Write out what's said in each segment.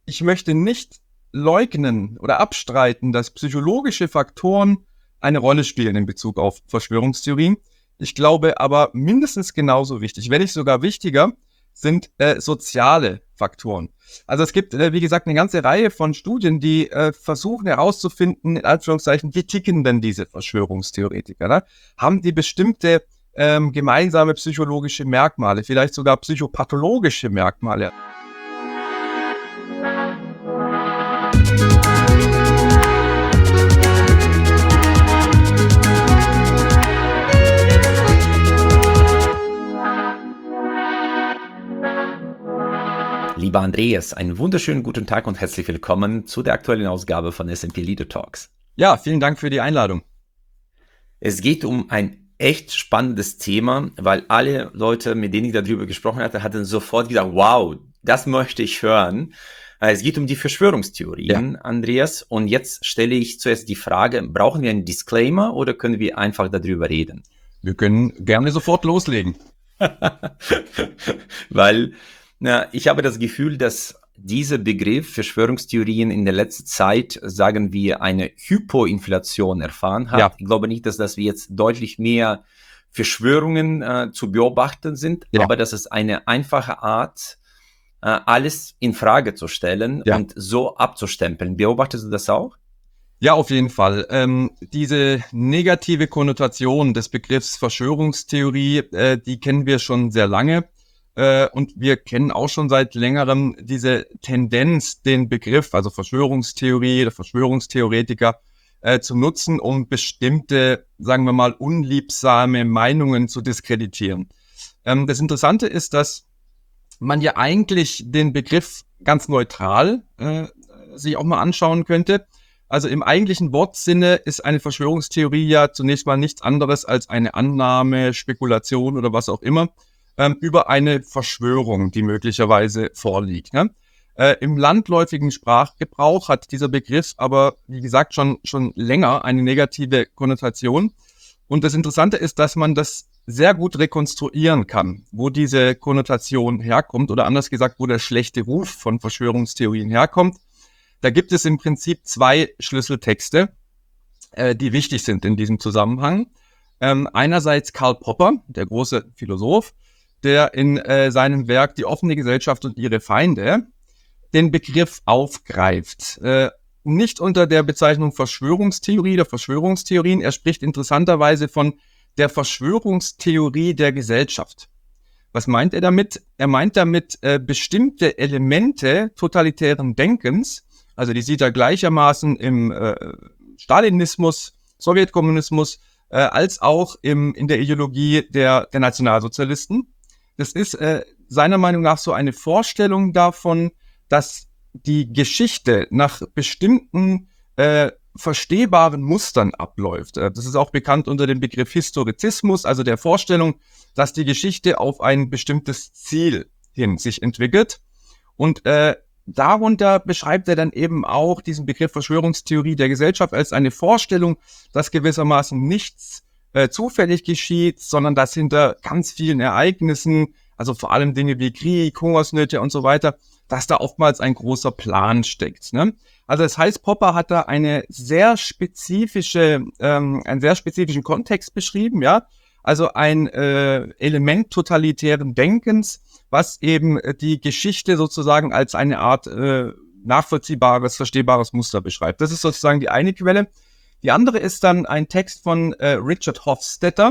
ich möchte nicht leugnen oder abstreiten, dass psychologische Faktoren eine Rolle spielen in Bezug auf Verschwörungstheorien. Ich glaube aber mindestens genauso wichtig, wenn nicht sogar wichtiger, sind soziale Faktoren. Also es gibt, wie gesagt, eine ganze Reihe von Studien, die versuchen herauszufinden, in Anführungszeichen, wie ticken denn diese Verschwörungstheoretiker? Ne? Haben die bestimmte gemeinsame psychologische Merkmale, vielleicht sogar psychopathologische Merkmale? Lieber Andreas, einen wunderschönen guten Tag und herzlich willkommen zu der aktuellen Ausgabe von S&P Leader Talks. Ja, vielen Dank für die Einladung. Es geht um ein echt spannendes Thema, weil alle Leute, mit denen ich darüber gesprochen hatte, hatten sofort gesagt, wow, das möchte ich hören. Es geht um die Verschwörungstheorien, ja. Andreas. Und jetzt stelle ich zuerst die Frage, brauchen wir einen Disclaimer oder können wir einfach darüber reden? Wir können gerne sofort loslegen. Weil ich habe das Gefühl, dass dieser Begriff Verschwörungstheorien in der letzten Zeit, sagen wir, eine Hypoinflation erfahren hat. Ja. Ich glaube nicht, dass wir jetzt deutlich mehr Verschwörungen zu beobachten sind, ja. Aber das ist eine einfache Art, alles in Frage zu stellen, ja. Und so abzustempeln. Beobachtest du das auch? Ja, auf jeden Fall. Diese negative Konnotation des Begriffs Verschwörungstheorie, die kennen wir schon sehr lange. Und wir kennen auch schon seit längerem diese Tendenz, den Begriff, also Verschwörungstheorie oder Verschwörungstheoretiker, zu nutzen, um bestimmte, sagen wir mal, unliebsame Meinungen zu diskreditieren. Das Interessante ist, dass man ja eigentlich den Begriff ganz neutral sich auch mal anschauen könnte. Also im eigentlichen Wortsinne ist eine Verschwörungstheorie ja zunächst mal nichts anderes als eine Annahme, Spekulation oder was auch immer, über eine Verschwörung, die möglicherweise vorliegt. Ne? Im landläufigen Sprachgebrauch hat dieser Begriff aber, wie gesagt, schon länger eine negative Konnotation. Und das Interessante ist, dass man das sehr gut rekonstruieren kann, wo diese Konnotation herkommt oder anders gesagt, wo der schlechte Ruf von Verschwörungstheorien herkommt. Da gibt es im Prinzip zwei Schlüsseltexte, die wichtig sind in diesem Zusammenhang. Einerseits Karl Popper, der große Philosoph, der in seinem Werk Die offene Gesellschaft und ihre Feinde den Begriff aufgreift. Nicht unter der Bezeichnung Verschwörungstheorie oder Verschwörungstheorien. Er spricht interessanterweise von der Verschwörungstheorie der Gesellschaft. Was meint er damit? Er meint damit bestimmte Elemente totalitären Denkens, also die sieht er gleichermaßen im Stalinismus, Sowjetkommunismus, als auch in der Ideologie der Nationalsozialisten. Das ist seiner Meinung nach so eine Vorstellung davon, dass die Geschichte nach bestimmten verstehbaren Mustern abläuft. Das ist auch bekannt unter dem Begriff Historizismus, also der Vorstellung, dass die Geschichte auf ein bestimmtes Ziel hin sich entwickelt. Und darunter beschreibt er dann eben auch diesen Begriff Verschwörungstheorie der Gesellschaft als eine Vorstellung, dass gewissermaßen nichts zufällig geschieht, sondern dass hinter ganz vielen Ereignissen, also vor allem Dinge wie Krieg, Hungersnöte und so weiter, dass da oftmals ein großer Plan steckt. Ne? Also das heißt, Popper hat da einen sehr spezifischen Kontext beschrieben, ja, also ein Element totalitären Denkens, was eben die Geschichte sozusagen als eine Art nachvollziehbares, verstehbares Muster beschreibt. Das ist sozusagen die eine Quelle. Die andere ist dann ein Text von Richard Hofstadter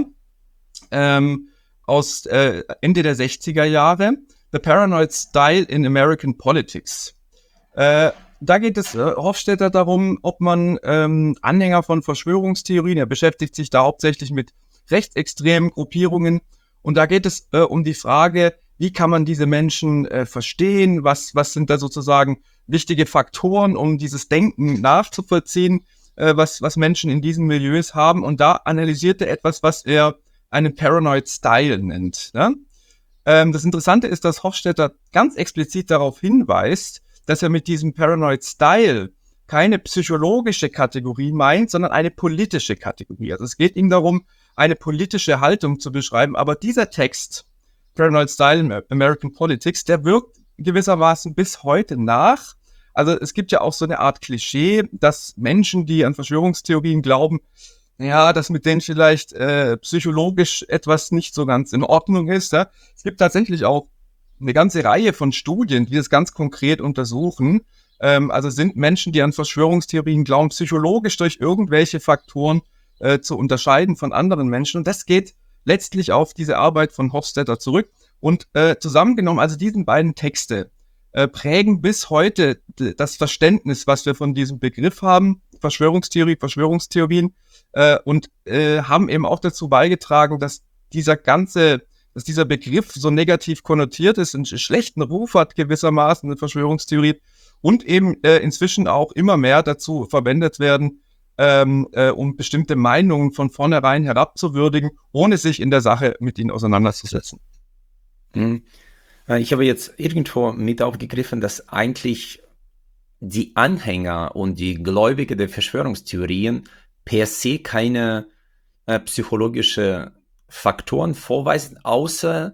aus Ende der 60er Jahre, The Paranoid Style in American Politics. Da geht es Hofstadter darum, ob man Anhänger von Verschwörungstheorien, er beschäftigt sich da hauptsächlich mit rechtsextremen Gruppierungen, und da geht es um die Frage, wie kann man diese Menschen verstehen, was sind da sozusagen wichtige Faktoren, um dieses Denken nachzuvollziehen, was Menschen in diesen Milieus haben. Und da analysiert er etwas, was er einen Paranoid Style nennt. Ne? Das Interessante ist, dass Hofstadter ganz explizit darauf hinweist, dass er mit diesem Paranoid Style keine psychologische Kategorie meint, sondern eine politische Kategorie. Also es geht ihm darum, eine politische Haltung zu beschreiben. Aber dieser Text, Paranoid Style in American Politics, der wirkt gewissermaßen bis heute nach Also es gibt ja auch so eine Art Klischee, dass Menschen, die an Verschwörungstheorien glauben, ja, dass mit denen vielleicht psychologisch etwas nicht so ganz in Ordnung ist. Ja? Es gibt tatsächlich auch eine ganze Reihe von Studien, die das ganz konkret untersuchen. Also sind Menschen, die an Verschwörungstheorien glauben, psychologisch durch irgendwelche Faktoren zu unterscheiden von anderen Menschen. Und das geht letztlich auf diese Arbeit von Hofstadter zurück. Und zusammengenommen, also diesen beiden Texte prägen bis heute das Verständnis, was wir von diesem Begriff haben, Verschwörungstheorie, Verschwörungstheorien, und haben eben auch dazu beigetragen, dass dieser Begriff so negativ konnotiert ist, einen schlechten Ruf hat gewissermaßen, eine Verschwörungstheorie, und eben inzwischen auch immer mehr dazu verwendet werden, um bestimmte Meinungen von vornherein herabzuwürdigen, ohne sich in der Sache mit ihnen auseinanderzusetzen. Ich habe jetzt irgendwo mit aufgegriffen, dass eigentlich die Anhänger und die Gläubige der Verschwörungstheorien per se keine psychologische Faktoren vorweisen, außer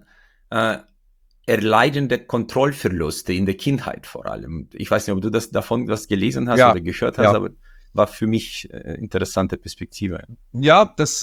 erleidende Kontrollverluste in der Kindheit vor allem. Ich weiß nicht, ob du davon was gelesen hast oder gehört hast, aber war für mich interessante Perspektive. Ja, das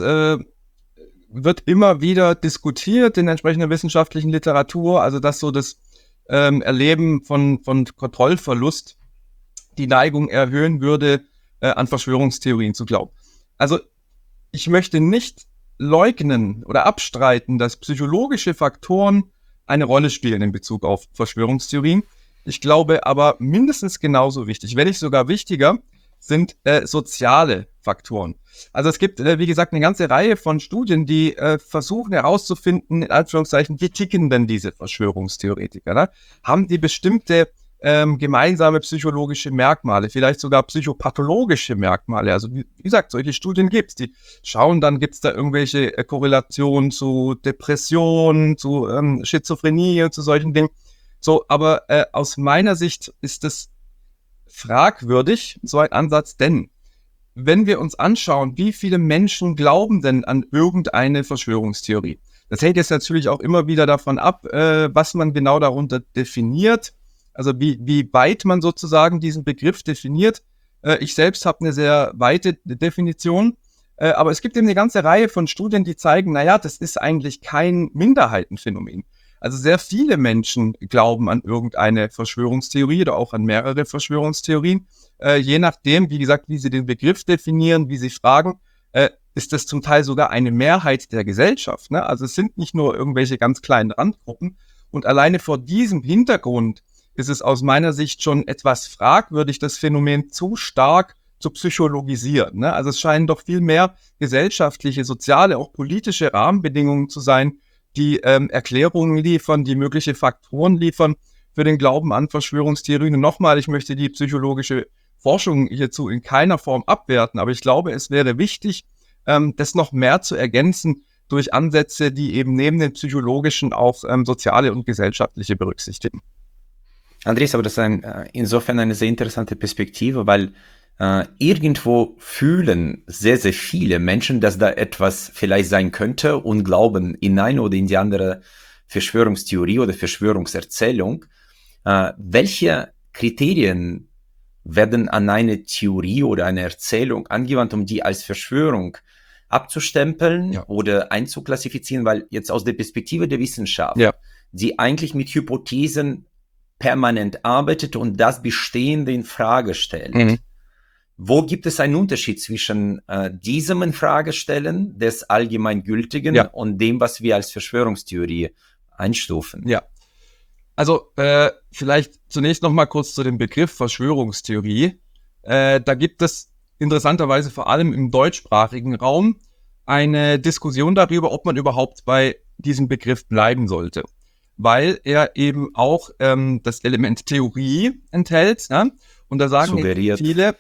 wird immer wieder diskutiert in entsprechender wissenschaftlichen Literatur, also dass so das Erleben von Kontrollverlust die Neigung erhöhen würde, an Verschwörungstheorien zu glauben. Also ich möchte nicht leugnen oder abstreiten, dass psychologische Faktoren eine Rolle spielen in Bezug auf Verschwörungstheorien. Ich glaube aber mindestens genauso wichtig, wenn nicht sogar wichtiger, sind soziale Faktoren. Also es gibt, wie gesagt, eine ganze Reihe von Studien, die versuchen herauszufinden, in Anführungszeichen, wie ticken denn diese Verschwörungstheoretiker? Ne? Haben die bestimmte gemeinsame psychologische Merkmale, vielleicht sogar psychopathologische Merkmale? Also wie gesagt, solche Studien gibt's. Die schauen dann, gibt's da irgendwelche Korrelationen zu Depressionen, zu Schizophrenie und zu solchen Dingen. So, aber aus meiner Sicht ist es fragwürdig, so ein Ansatz, denn wenn wir uns anschauen, wie viele Menschen glauben denn an irgendeine Verschwörungstheorie, das hängt jetzt natürlich auch immer wieder davon ab, was man genau darunter definiert, also wie weit man sozusagen diesen Begriff definiert. Ich selbst habe eine sehr weite Definition, aber es gibt eben eine ganze Reihe von Studien, die zeigen, naja, das ist eigentlich kein Minderheitenphänomen. Also sehr viele Menschen glauben an irgendeine Verschwörungstheorie oder auch an mehrere Verschwörungstheorien. Je nachdem, wie gesagt, wie sie den Begriff definieren, wie sie fragen, ist das zum Teil sogar eine Mehrheit der Gesellschaft. Ne? Also es sind nicht nur irgendwelche ganz kleinen Randgruppen. Und alleine vor diesem Hintergrund ist es aus meiner Sicht schon etwas fragwürdig, das Phänomen zu stark zu psychologisieren. Ne? Also es scheinen doch viel mehr gesellschaftliche, soziale, auch politische Rahmenbedingungen zu sein, die Erklärungen liefern, die mögliche Faktoren liefern für den Glauben an Verschwörungstheorien. Und nochmal, ich möchte die psychologische Forschung hierzu in keiner Form abwerten, aber ich glaube, es wäre wichtig, das noch mehr zu ergänzen durch Ansätze, die eben neben den psychologischen auch soziale und gesellschaftliche berücksichtigen. Andreas, aber das ist insofern eine sehr interessante Perspektive, weil irgendwo fühlen sehr, sehr viele Menschen, dass da etwas vielleicht sein könnte und glauben in eine oder in die andere Verschwörungstheorie oder Verschwörungserzählung. Welche Kriterien werden an eine Theorie oder eine Erzählung angewandt, um die als Verschwörung abzustempeln oder einzuklassifizieren? Weil jetzt aus der Perspektive der Wissenschaft, die eigentlich mit Hypothesen permanent arbeitet und das Bestehende in Frage stellt. Wo gibt es einen Unterschied zwischen diesem Infragestellen des Allgemeingültigen und dem, was wir als Verschwörungstheorie einstufen? Ja, also vielleicht zunächst noch mal kurz zu dem Begriff Verschwörungstheorie. Da gibt es interessanterweise vor allem im deutschsprachigen Raum eine Diskussion darüber, ob man überhaupt bei diesem Begriff bleiben sollte, weil er eben auch das Element Theorie enthält. Ne? Und da sagen viele,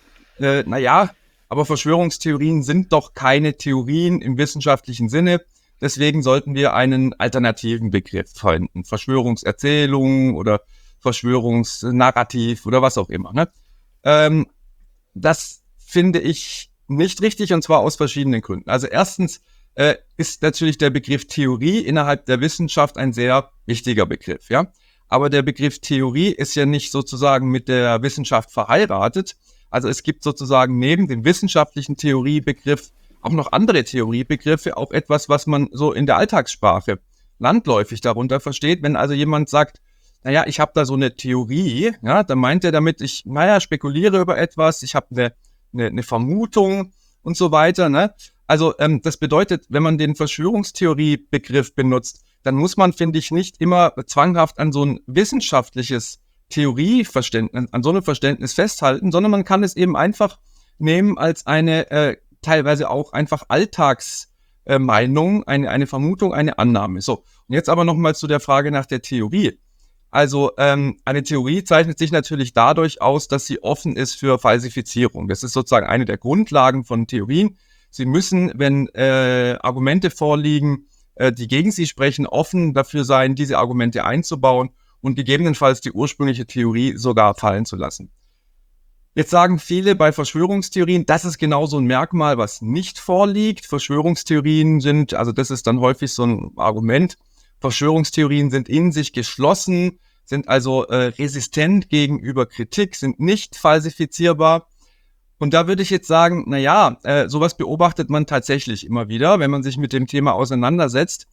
aber Verschwörungstheorien sind doch keine Theorien im wissenschaftlichen Sinne. Deswegen sollten wir einen alternativen Begriff verwenden. Verschwörungserzählung oder Verschwörungsnarrativ oder was auch immer. Ne? Das finde ich nicht richtig, und zwar aus verschiedenen Gründen. Also erstens ist natürlich der Begriff Theorie innerhalb der Wissenschaft ein sehr wichtiger Begriff. Ja? aber der Begriff Theorie ist ja nicht sozusagen mit der Wissenschaft verheiratet. Also es gibt sozusagen neben dem wissenschaftlichen Theoriebegriff auch noch andere Theoriebegriffe, auch etwas, was man so in der Alltagssprache landläufig darunter versteht. Wenn also jemand sagt, naja, ich habe da so eine Theorie, ja, dann meint er damit, ich spekuliere über etwas, ich habe eine Vermutung und so weiter, ne? Also das bedeutet, wenn man den Verschwörungstheoriebegriff benutzt, dann muss man, finde ich, nicht immer zwanghaft an so ein wissenschaftliches Theorieverständnis, an so einem Verständnis festhalten, sondern man kann es eben einfach nehmen als eine teilweise auch einfach Alltagsmeinung, eine Vermutung, eine Annahme. So, und jetzt aber nochmal zu der Frage nach der Theorie. Also eine Theorie zeichnet sich natürlich dadurch aus, dass sie offen ist für Falsifizierung. Das ist sozusagen eine der Grundlagen von Theorien. Sie müssen, wenn Argumente vorliegen, die gegen sie sprechen, offen dafür sein, diese Argumente einzubauen und gegebenenfalls die ursprüngliche Theorie sogar fallen zu lassen. Jetzt sagen viele bei Verschwörungstheorien, das ist genau so ein Merkmal, was nicht vorliegt. Verschwörungstheorien sind, also das ist dann häufig so ein Argument, Verschwörungstheorien sind in sich geschlossen, sind also resistent gegenüber Kritik, sind nicht falsifizierbar. Und da würde ich jetzt sagen, sowas beobachtet man tatsächlich immer wieder, wenn man sich mit dem Thema auseinandersetzt.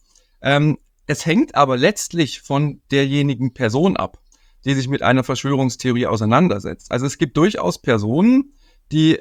Es hängt aber letztlich von derjenigen Person ab, die sich mit einer Verschwörungstheorie auseinandersetzt. Also es gibt durchaus Personen, die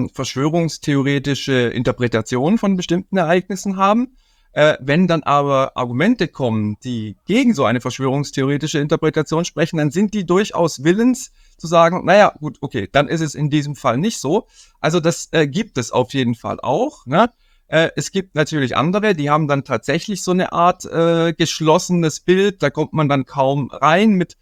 verschwörungstheoretische Interpretationen von bestimmten Ereignissen haben. Wenn dann aber Argumente kommen, die gegen so eine verschwörungstheoretische Interpretation sprechen, dann sind die durchaus willens zu sagen, gut, okay, dann ist es in diesem Fall nicht so. Also das gibt es auf jeden Fall auch, ne? Es gibt natürlich andere, die haben dann tatsächlich so eine Art geschlossenes Bild, da kommt man dann kaum rein mit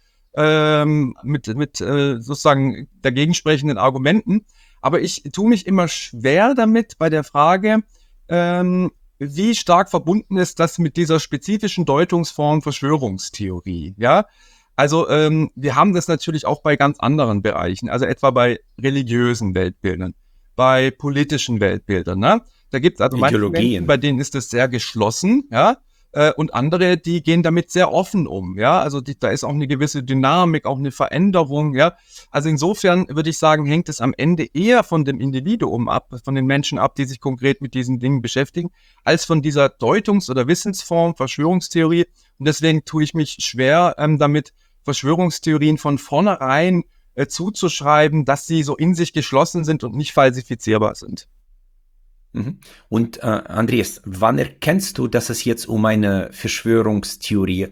sozusagen dagegen sprechenden Argumenten. Aber ich tue mich immer schwer damit bei der Frage, wie stark verbunden ist das mit dieser spezifischen Deutungsform Verschwörungstheorie, ja? Also wir haben das natürlich auch bei ganz anderen Bereichen, also etwa bei religiösen Weltbildern, bei politischen Weltbildern, ne? Da gibt es also manche Menschen, bei denen ist das sehr geschlossen, ja? Und andere, die gehen damit sehr offen um, ja? Also da ist auch eine gewisse Dynamik, auch eine Veränderung, ja? Also insofern würde ich sagen, hängt es am Ende eher von dem Individuum ab, von den Menschen ab, die sich konkret mit diesen Dingen beschäftigen, als von dieser Deutungs- oder Wissensform, Verschwörungstheorie. Und deswegen tue ich mich schwer damit, Verschwörungstheorien von vornherein zuzuschreiben, dass sie so in sich geschlossen sind und nicht falsifizierbar sind. Und Andreas, wann erkennst du, dass es jetzt um eine Verschwörungstheorie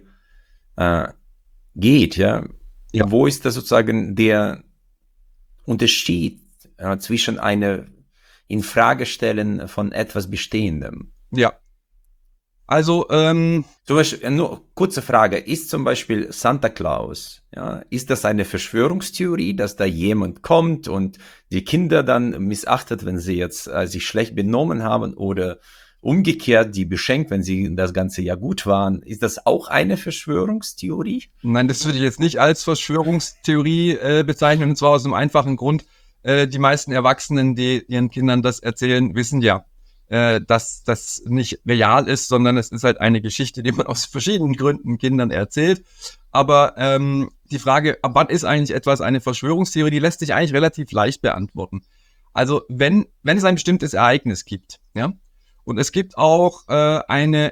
geht? Ja? Wo ist da sozusagen der Unterschied zwischen einer Infragestellen von etwas Bestehendem? Ja. Also, zum Beispiel, nur kurze Frage, ist zum Beispiel Santa Claus, ja, ist das eine Verschwörungstheorie, dass da jemand kommt und die Kinder dann missachtet, wenn sie jetzt sich schlecht benommen haben, oder umgekehrt die beschenkt, wenn sie das ganze Jahr gut waren? Ist das auch eine Verschwörungstheorie? Nein, das würde ich jetzt nicht als Verschwörungstheorie bezeichnen, und zwar aus einem einfachen Grund. Die meisten Erwachsenen, die ihren Kindern das erzählen, wissen ja, dass das nicht real ist, sondern es ist halt eine Geschichte, die man aus verschiedenen Gründen Kindern erzählt. Aber die Frage, ab wann ist eigentlich etwas eine Verschwörungstheorie, die lässt sich eigentlich relativ leicht beantworten. Also wenn es ein bestimmtes Ereignis gibt, ja, und es gibt auch eine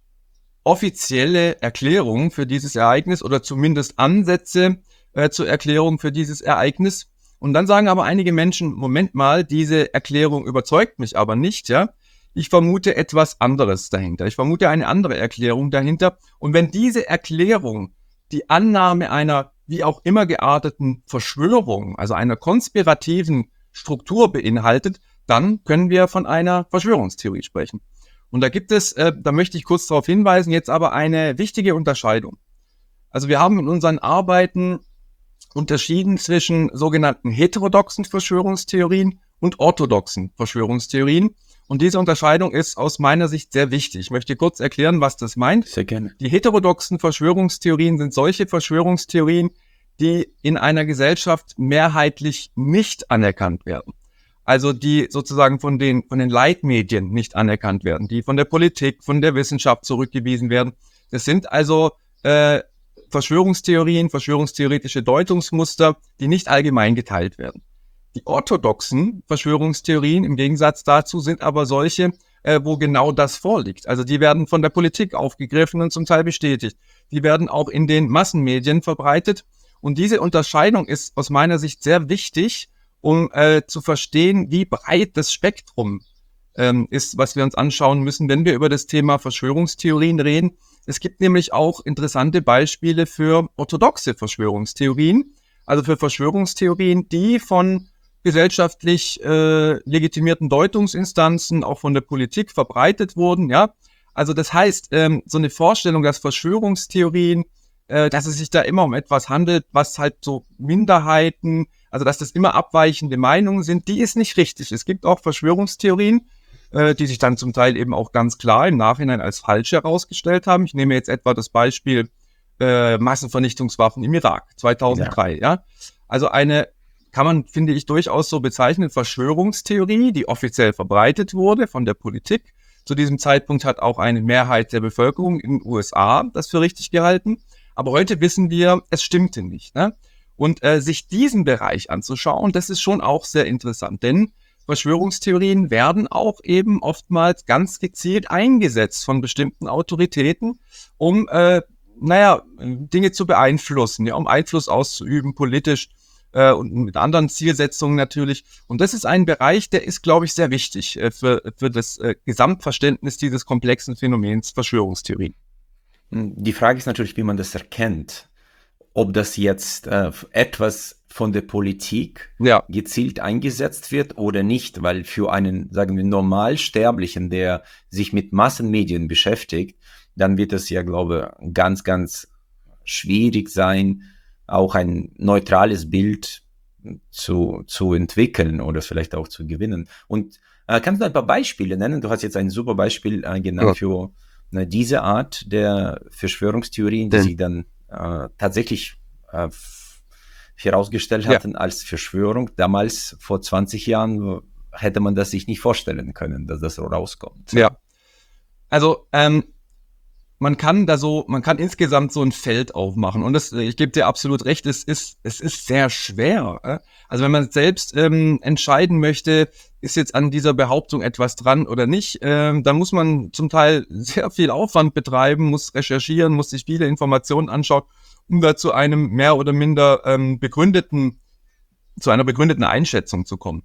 offizielle Erklärung für dieses Ereignis oder zumindest Ansätze zur Erklärung für dieses Ereignis, und dann sagen aber einige Menschen, Moment mal, diese Erklärung überzeugt mich aber nicht, ja. Ich vermute etwas anderes dahinter. Ich vermute eine andere Erklärung dahinter. Und wenn diese Erklärung die Annahme einer wie auch immer gearteten Verschwörung, also einer konspirativen Struktur beinhaltet, dann können wir von einer Verschwörungstheorie sprechen. Und da gibt es, da möchte ich kurz darauf hinweisen, jetzt aber eine wichtige Unterscheidung. Also wir haben in unseren Arbeiten unterschieden zwischen sogenannten heterodoxen Verschwörungstheorien und orthodoxen Verschwörungstheorien. Und diese Unterscheidung ist aus meiner Sicht sehr wichtig. Ich möchte kurz erklären, was das meint. Sehr gerne. Die heterodoxen Verschwörungstheorien sind solche Verschwörungstheorien, die in einer Gesellschaft mehrheitlich nicht anerkannt werden. Also die sozusagen von den Leitmedien nicht anerkannt werden, die von der Politik, von der Wissenschaft zurückgewiesen werden. Das sind also Verschwörungstheorien, verschwörungstheoretische Deutungsmuster, die nicht allgemein geteilt werden. Die orthodoxen Verschwörungstheorien im Gegensatz dazu sind aber solche, wo genau das vorliegt. Also die werden von der Politik aufgegriffen und zum Teil bestätigt. Die werden auch in den Massenmedien verbreitet. Und diese Unterscheidung ist aus meiner Sicht sehr wichtig, um zu verstehen, wie breit das Spektrum ist, was wir uns anschauen müssen, wenn wir über das Thema Verschwörungstheorien reden. Es gibt nämlich auch interessante Beispiele für orthodoxe Verschwörungstheorien, also für Verschwörungstheorien, die von gesellschaftlich legitimierten Deutungsinstanzen, auch von der Politik verbreitet wurden, ja. Also das heißt, so eine Vorstellung, dass Verschwörungstheorien, dass es sich da immer um etwas handelt, was halt so Minderheiten, also dass das immer abweichende Meinungen sind, die ist nicht richtig. Es gibt auch Verschwörungstheorien, die sich dann zum Teil eben auch ganz klar im Nachhinein als falsch herausgestellt haben. Ich nehme jetzt etwa das Beispiel Massenvernichtungswaffen im Irak 2003, ja. Also eine, kann man, finde ich, durchaus so bezeichnen, Verschwörungstheorie, die offiziell verbreitet wurde von der Politik. Zu diesem Zeitpunkt hat auch eine Mehrheit der Bevölkerung in den USA das für richtig gehalten. Aber heute wissen wir, es stimmte nicht, ne? Und sich diesen Bereich anzuschauen, das ist schon auch sehr interessant, denn Verschwörungstheorien werden auch eben oftmals ganz gezielt eingesetzt von bestimmten Autoritäten, um Dinge zu beeinflussen, ja, um Einfluss auszuüben, politisch und mit anderen Zielsetzungen natürlich. Und das ist ein Bereich, der ist, glaube ich, sehr wichtig für das Gesamtverständnis dieses komplexen Phänomens Verschwörungstheorien. Die Frage ist natürlich, wie man das erkennt. Ob das jetzt etwas von der Politik gezielt eingesetzt wird oder nicht, weil für einen, sagen wir, Normalsterblichen, der sich mit Massenmedien beschäftigt, dann wird es ja, glaube ich, ganz, ganz schwierig sein, auch ein neutrales Bild zu entwickeln oder vielleicht auch zu gewinnen. Und kannst du ein paar Beispiele nennen? Du hast jetzt ein super Beispiel genannt für diese Art der Verschwörungstheorien, die sich dann tatsächlich herausgestellt hatten als Verschwörung. Damals, vor 20 Jahren, hätte man das sich nicht vorstellen können, dass das so rauskommt. Ja, also man kann insgesamt so ein Feld aufmachen und ich gebe dir absolut recht, es ist sehr schwer. Also wenn man selbst entscheiden möchte, ist jetzt an dieser Behauptung etwas dran oder nicht, dann muss man zum Teil sehr viel Aufwand betreiben, muss recherchieren, muss sich viele Informationen anschauen, um da zu einem mehr oder minder begründeten Einschätzung zu kommen.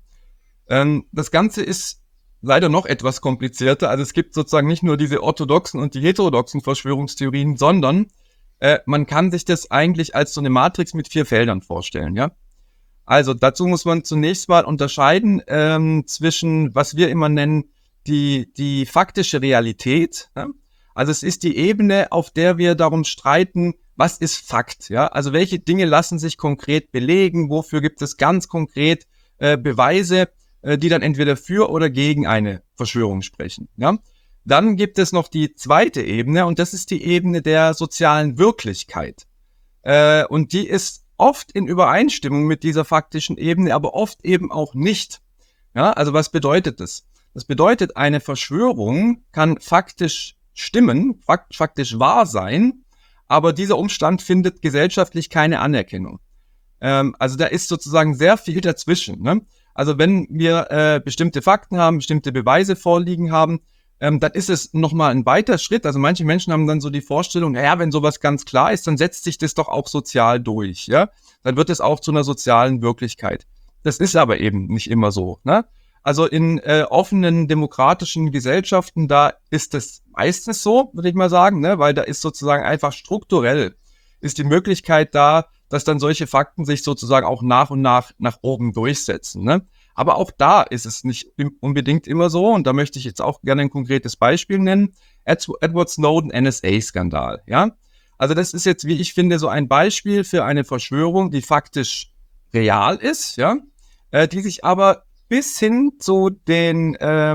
Das Ganze ist leider noch etwas komplizierter. Also es gibt sozusagen nicht nur diese orthodoxen und die heterodoxen Verschwörungstheorien, sondern man kann sich das eigentlich als so eine Matrix mit 4 Feldern vorstellen, ja. Also dazu muss man zunächst mal unterscheiden zwischen, was wir immer nennen, die faktische Realität. Ja? Also es ist die Ebene, auf der wir darum streiten, was ist Fakt, ja? Also welche Dinge lassen sich konkret belegen, wofür gibt es ganz konkret Beweise, die dann entweder für oder gegen eine Verschwörung sprechen. Ja? Dann gibt es noch die zweite Ebene und das ist die Ebene der sozialen Wirklichkeit. Und die ist oft in Übereinstimmung mit dieser faktischen Ebene, aber oft eben auch nicht. Ja? Also was bedeutet das? Das bedeutet, eine Verschwörung kann faktisch stimmen, faktisch wahr sein, aber dieser Umstand findet gesellschaftlich keine Anerkennung. Also da ist sozusagen sehr viel dazwischen, ne? Also wenn wir bestimmte Fakten haben, bestimmte Beweise vorliegen haben, dann ist es nochmal ein weiter Schritt. Also manche Menschen haben dann so die Vorstellung, naja, wenn sowas ganz klar ist, dann setzt sich das doch auch sozial durch, ja? Dann wird es auch zu einer sozialen Wirklichkeit. Das ist aber eben nicht immer so, ne? Also in offenen demokratischen Gesellschaften, da ist es meistens so, würde ich mal sagen, ne? Weil da ist sozusagen einfach strukturell ist die Möglichkeit da, dass dann solche Fakten sich sozusagen auch nach und nach oben durchsetzen, ne? Aber auch da ist es nicht unbedingt immer so und da möchte ich jetzt auch gerne ein konkretes Beispiel nennen. Edward Snowden NSA-Skandal, ja? Also das ist jetzt, wie ich finde, so ein Beispiel für eine Verschwörung, die faktisch real ist, ja? Die sich aber bis hin zu den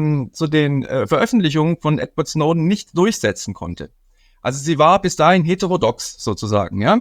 Veröffentlichungen von Edward Snowden nicht durchsetzen konnte. Also sie war bis dahin heterodox sozusagen, ja?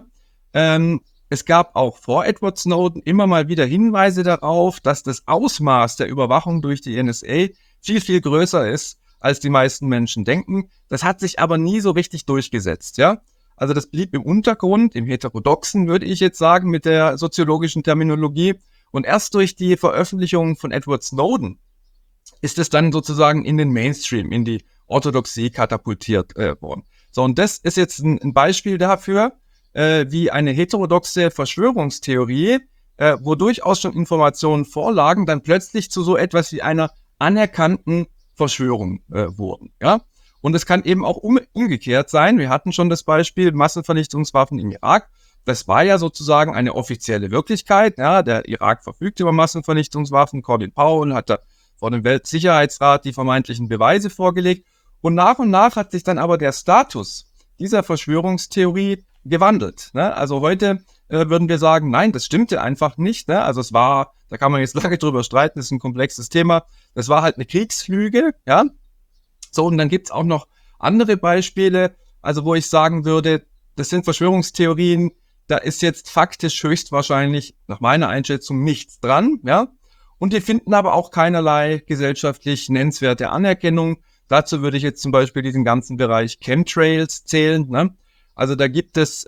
Es gab auch vor Edward Snowden immer mal wieder Hinweise darauf, dass das Ausmaß der Überwachung durch die NSA viel, viel größer ist, als die meisten Menschen denken. Das hat sich aber nie so richtig durchgesetzt, ja. Also das blieb im Untergrund, im Heterodoxen, würde ich jetzt sagen, mit der soziologischen Terminologie. Und erst durch die Veröffentlichung von Edward Snowden ist es dann sozusagen in den Mainstream, in die Orthodoxie katapultiert worden. So, und das ist jetzt ein Beispiel dafür, wie eine heterodoxe Verschwörungstheorie, wo durchaus schon Informationen vorlagen, dann plötzlich zu so etwas wie einer anerkannten Verschwörung wurden. Ja? Und es kann eben auch umgekehrt sein. Wir hatten schon das Beispiel Massenvernichtungswaffen im Irak. Das war ja sozusagen eine offizielle Wirklichkeit. Ja? Der Irak verfügt über Massenvernichtungswaffen. Colin Powell hat da vor dem Weltsicherheitsrat die vermeintlichen Beweise vorgelegt. Und nach hat sich dann aber der Status dieser Verschwörungstheorie gewandelt. Ne? Also heute würden wir sagen, nein, das stimmte einfach nicht. Ne? Also es war, da kann man jetzt lange drüber streiten, das ist ein komplexes Thema. Das war halt eine Kriegslüge. Ja? So, und dann gibt's auch noch andere Beispiele, also wo ich sagen würde, das sind Verschwörungstheorien, da ist jetzt faktisch höchstwahrscheinlich nach meiner Einschätzung nichts dran. Ja? Und die finden aber auch keinerlei gesellschaftlich nennenswerte Anerkennung. Dazu würde ich jetzt zum Beispiel diesen ganzen Bereich Chemtrails zählen. Ne? Also da gibt es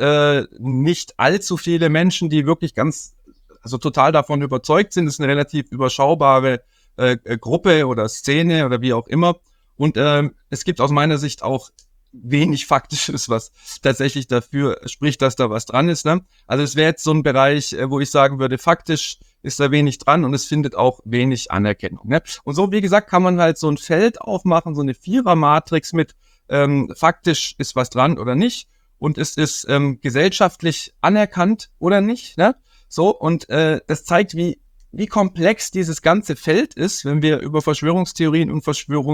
nicht allzu viele Menschen, die wirklich also total davon überzeugt sind. Das ist eine relativ überschaubare Gruppe oder Szene oder wie auch immer. Und es gibt aus meiner Sicht auch wenig Faktisches, was tatsächlich dafür spricht, dass da was dran ist. Ne? Also es wäre jetzt so ein Bereich, wo ich sagen würde, faktisch ist da wenig dran und es findet auch wenig Anerkennung. Ne? Und so, wie gesagt, kann man halt so ein Feld aufmachen, so eine Vierer-Matrix mit faktisch ist was dran oder nicht und es ist gesellschaftlich anerkannt oder nicht. Ne? So, und das zeigt, wie komplex dieses ganze Feld ist, wenn wir über Verschwörungstheorien und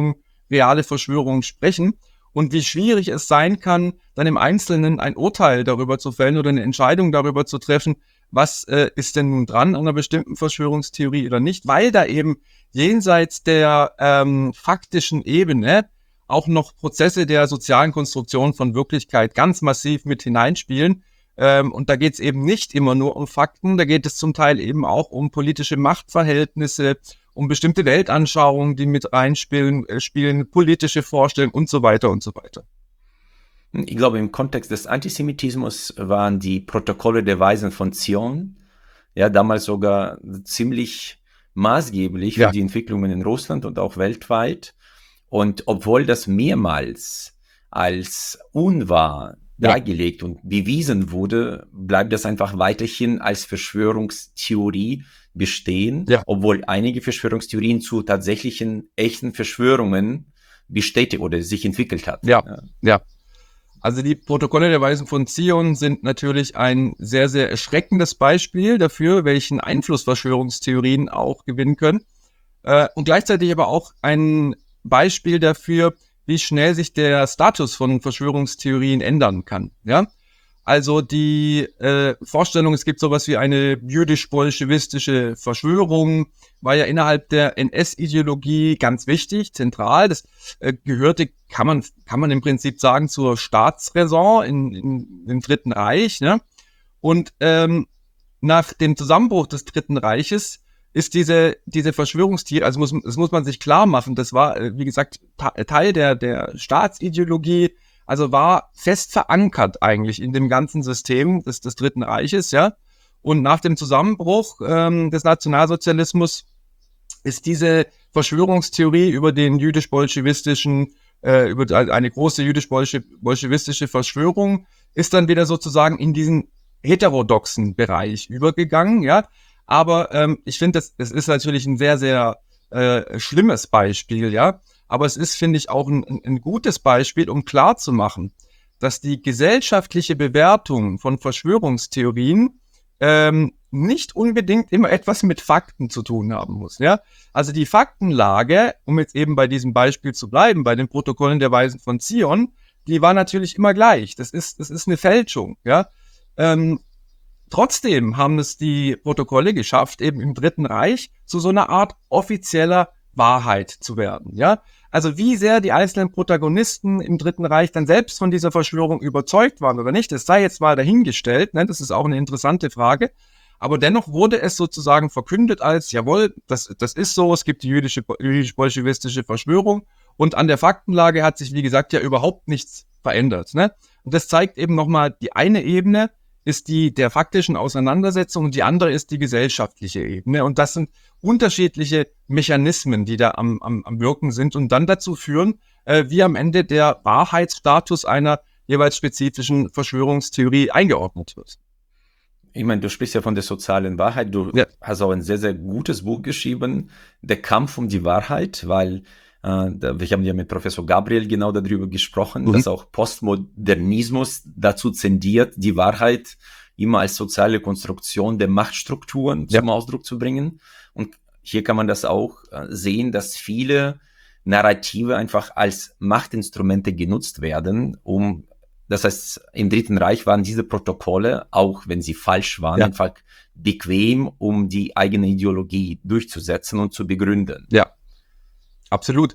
reale Verschwörungen sprechen. Und wie schwierig es sein kann, dann im Einzelnen ein Urteil darüber zu fällen oder eine Entscheidung darüber zu treffen, was ist denn nun dran an einer bestimmten Verschwörungstheorie oder nicht, weil da eben jenseits der faktischen Ebene auch noch Prozesse der sozialen Konstruktion von Wirklichkeit ganz massiv mit hineinspielen. Und da geht es eben nicht immer nur um Fakten, da geht es zum Teil eben auch um politische Machtverhältnisse, um bestimmte Weltanschauungen, die mit reinspielen, politische Vorstellungen und so weiter und so weiter. Ich glaube, im Kontext des Antisemitismus waren die Protokolle der Weisen von Zion ja damals sogar ziemlich maßgeblich für die Entwicklungen in Russland und auch weltweit. Und obwohl das mehrmals als unwahr dargelegt und bewiesen wurde, bleibt das einfach weiterhin als Verschwörungstheorie bestehen, obwohl einige Verschwörungstheorien zu tatsächlichen echten Verschwörungen bestätigt oder sich entwickelt hat. Ja. Also die Protokolle der Weisen von Zion sind natürlich ein sehr, sehr erschreckendes Beispiel dafür, welchen Einfluss Verschwörungstheorien auch gewinnen können. Und gleichzeitig aber auch ein Beispiel dafür, wie schnell sich der Status von Verschwörungstheorien ändern kann. Ja? Also die Vorstellung, es gibt sowas wie eine jüdisch-bolschewistische Verschwörung, war ja innerhalb der NS-Ideologie ganz wichtig, zentral. Das gehörte, kann man im Prinzip sagen, zur Staatsräson im Dritten Reich. Ne? Und nach dem Zusammenbruch des Dritten Reiches ist diese Verschwörungstheorie, also das muss man sich klar machen, das war, wie gesagt, Teil der Staatsideologie, also war fest verankert eigentlich in dem ganzen System des Dritten Reiches, ja. Und nach dem Zusammenbruch des Nationalsozialismus ist diese Verschwörungstheorie über den jüdisch-bolschewistischen, über eine große jüdisch-bolschewistische Verschwörung, ist dann wieder sozusagen in diesen heterodoxen Bereich übergegangen, ja. Aber ich finde, das ist natürlich ein sehr, sehr schlimmes Beispiel, ja. Aber es ist, finde ich, auch ein gutes Beispiel, um klarzumachen, dass die gesellschaftliche Bewertung von Verschwörungstheorien nicht unbedingt immer etwas mit Fakten zu tun haben muss. Ja? Also die Faktenlage, um jetzt eben bei diesem Beispiel zu bleiben, bei den Protokollen der Weisen von Zion, die war natürlich immer gleich. Das ist eine Fälschung. Ja? Trotzdem haben es die Protokolle geschafft, eben im Dritten Reich zu so einer Art offizieller Wahrheit zu werden. Ja? Also wie sehr die einzelnen Protagonisten im Dritten Reich dann selbst von dieser Verschwörung überzeugt waren oder nicht, das sei jetzt mal dahingestellt. Ne? Das ist auch eine interessante Frage. Aber dennoch wurde es sozusagen verkündet als, jawohl, das ist so, es gibt die jüdisch-bolschewistische Verschwörung und an der Faktenlage hat sich, wie gesagt, ja überhaupt nichts verändert. Ne? Und das zeigt eben nochmal, die eine Ebene ist die der faktischen Auseinandersetzung und die andere ist die gesellschaftliche Ebene. Und das sind unterschiedliche Mechanismen, die da am Wirken sind und dann dazu führen, wie am Ende der Wahrheitsstatus einer jeweils spezifischen Verschwörungstheorie eingeordnet wird. Ich meine, du sprichst ja von der sozialen Wahrheit. Du hast auch ein sehr, sehr gutes Buch geschrieben, Der Kampf um die Wahrheit, weil wir haben ja mit Professor Gabriel genau darüber gesprochen, dass auch Postmodernismus dazu tendiert, die Wahrheit immer als soziale Konstruktion der Machtstrukturen zum Ausdruck zu bringen. Und hier kann man das auch sehen, dass viele Narrative einfach als Machtinstrumente genutzt werden, das heißt, im Dritten Reich waren diese Protokolle, auch wenn sie falsch waren, einfach bequem, um die eigene Ideologie durchzusetzen und zu begründen. Ja, absolut.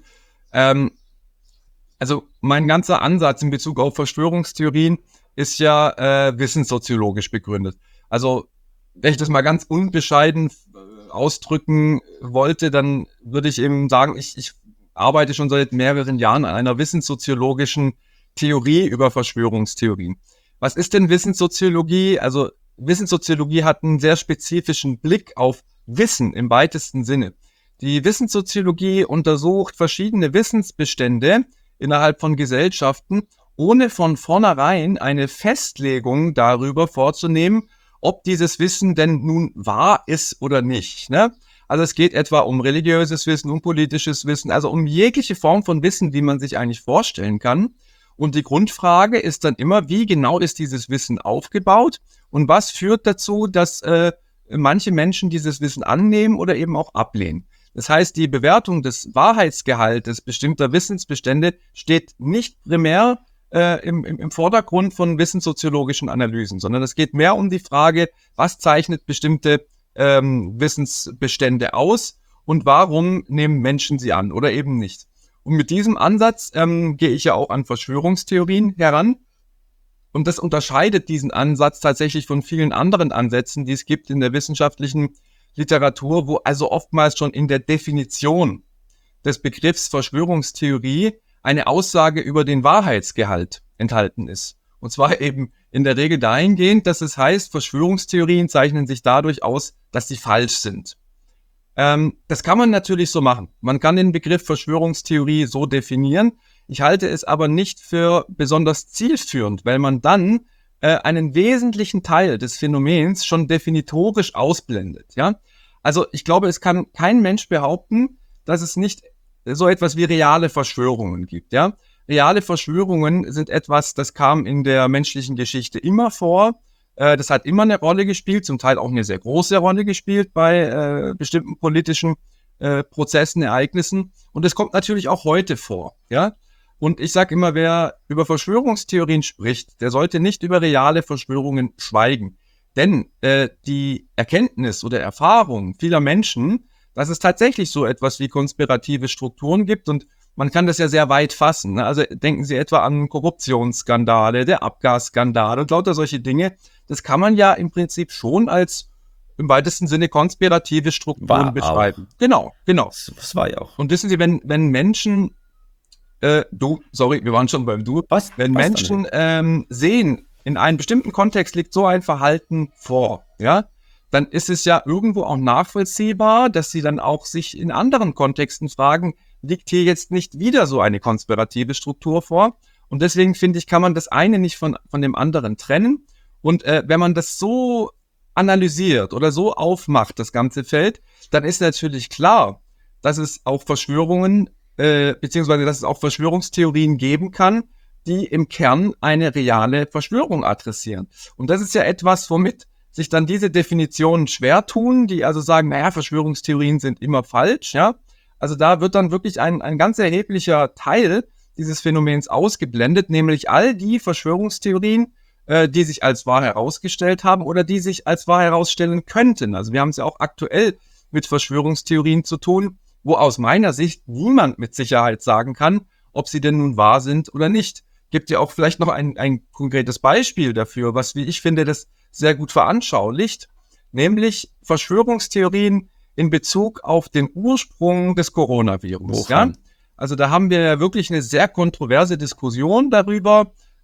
Also mein ganzer Ansatz in Bezug auf Verschwörungstheorien ist ja wissenssoziologisch begründet. Also wenn ich das mal ganz unbescheiden ausdrücken wollte, dann würde ich eben sagen, ich arbeite schon seit mehreren Jahren an einer wissenssoziologischen Theorie über Verschwörungstheorien. Was ist denn Wissenssoziologie? Also Wissenssoziologie hat einen sehr spezifischen Blick auf Wissen im weitesten Sinne. Die Wissenssoziologie untersucht verschiedene Wissensbestände innerhalb von Gesellschaften, ohne von vornherein eine Festlegung darüber vorzunehmen, ob dieses Wissen denn nun wahr ist oder nicht, ne? Also es geht etwa um religiöses Wissen, um politisches Wissen, also um jegliche Form von Wissen, die man sich eigentlich vorstellen kann. Und die Grundfrage ist dann immer, wie genau ist dieses Wissen aufgebaut und was führt dazu, dass manche Menschen dieses Wissen annehmen oder eben auch ablehnen. Das heißt, die Bewertung des Wahrheitsgehaltes bestimmter Wissensbestände steht nicht primär im Vordergrund von wissenssoziologischen Analysen, sondern es geht mehr um die Frage, was zeichnet bestimmte Wissensbestände aus und warum nehmen Menschen sie an oder eben nicht. Und mit diesem Ansatz gehe ich ja auch an Verschwörungstheorien heran. Und das unterscheidet diesen Ansatz tatsächlich von vielen anderen Ansätzen, die es gibt in der wissenschaftlichen Literatur, wo also oftmals schon in der Definition des Begriffs Verschwörungstheorie eine Aussage über den Wahrheitsgehalt enthalten ist. Und zwar eben in der Regel dahingehend, dass es heißt, Verschwörungstheorien zeichnen sich dadurch aus, dass sie falsch sind. Das kann man natürlich so machen. Man kann den Begriff Verschwörungstheorie so definieren. Ich halte es aber nicht für besonders zielführend, weil man dann einen wesentlichen Teil des Phänomens schon definitorisch ausblendet. Ja? Also ich glaube, es kann kein Mensch behaupten, dass es nicht so etwas wie reale Verschwörungen gibt. Ja? Reale Verschwörungen sind etwas, das kam in der menschlichen Geschichte immer vor. Das hat immer eine Rolle gespielt, zum Teil auch eine sehr große Rolle gespielt bei bestimmten politischen Prozessen, Ereignissen. Und es kommt natürlich auch heute vor. Ja? Und ich sage immer, wer über Verschwörungstheorien spricht, der sollte nicht über reale Verschwörungen schweigen. Denn die Erkenntnis oder Erfahrung vieler Menschen, dass es tatsächlich so etwas wie konspirative Strukturen gibt und man kann das ja sehr weit fassen. Ne? Also denken Sie etwa an Korruptionsskandale, der Abgasskandal und lauter solche Dinge. Das kann man ja im Prinzip schon als im weitesten Sinne konspirative Strukturen beschreiben. Auch. Genau. Das war ja auch. Und wissen Sie, wenn Menschen, wir waren schon beim Du. Wenn Menschen sehen, in einem bestimmten Kontext liegt so ein Verhalten vor, ja, dann ist es ja irgendwo auch nachvollziehbar, dass sie dann auch sich in anderen Kontexten fragen, liegt hier jetzt nicht wieder so eine konspirative Struktur vor? Und deswegen finde ich, kann man das eine nicht von dem anderen trennen. Und wenn man das so analysiert oder so aufmacht, das ganze Feld, dann ist natürlich klar, dass es auch Verschwörungen, beziehungsweise dass es auch Verschwörungstheorien geben kann, die im Kern eine reale Verschwörung adressieren. Und das ist ja etwas, womit sich dann diese Definitionen schwer tun, die also sagen, naja, Verschwörungstheorien sind immer falsch, ja. Also da wird dann wirklich ein ganz erheblicher Teil dieses Phänomens ausgeblendet, nämlich all die Verschwörungstheorien, die sich als wahr herausgestellt haben oder die sich als wahr herausstellen könnten. Also wir haben es ja auch aktuell mit Verschwörungstheorien zu tun, wo aus meiner Sicht niemand mit Sicherheit sagen kann, ob sie denn nun wahr sind oder nicht. Gibt ja auch vielleicht noch ein konkretes Beispiel dafür, was, wie ich finde, das sehr gut veranschaulicht, nämlich Verschwörungstheorien in Bezug auf den Ursprung des Coronavirus. Ja? Also da haben wir ja wirklich eine sehr kontroverse Diskussion darüber,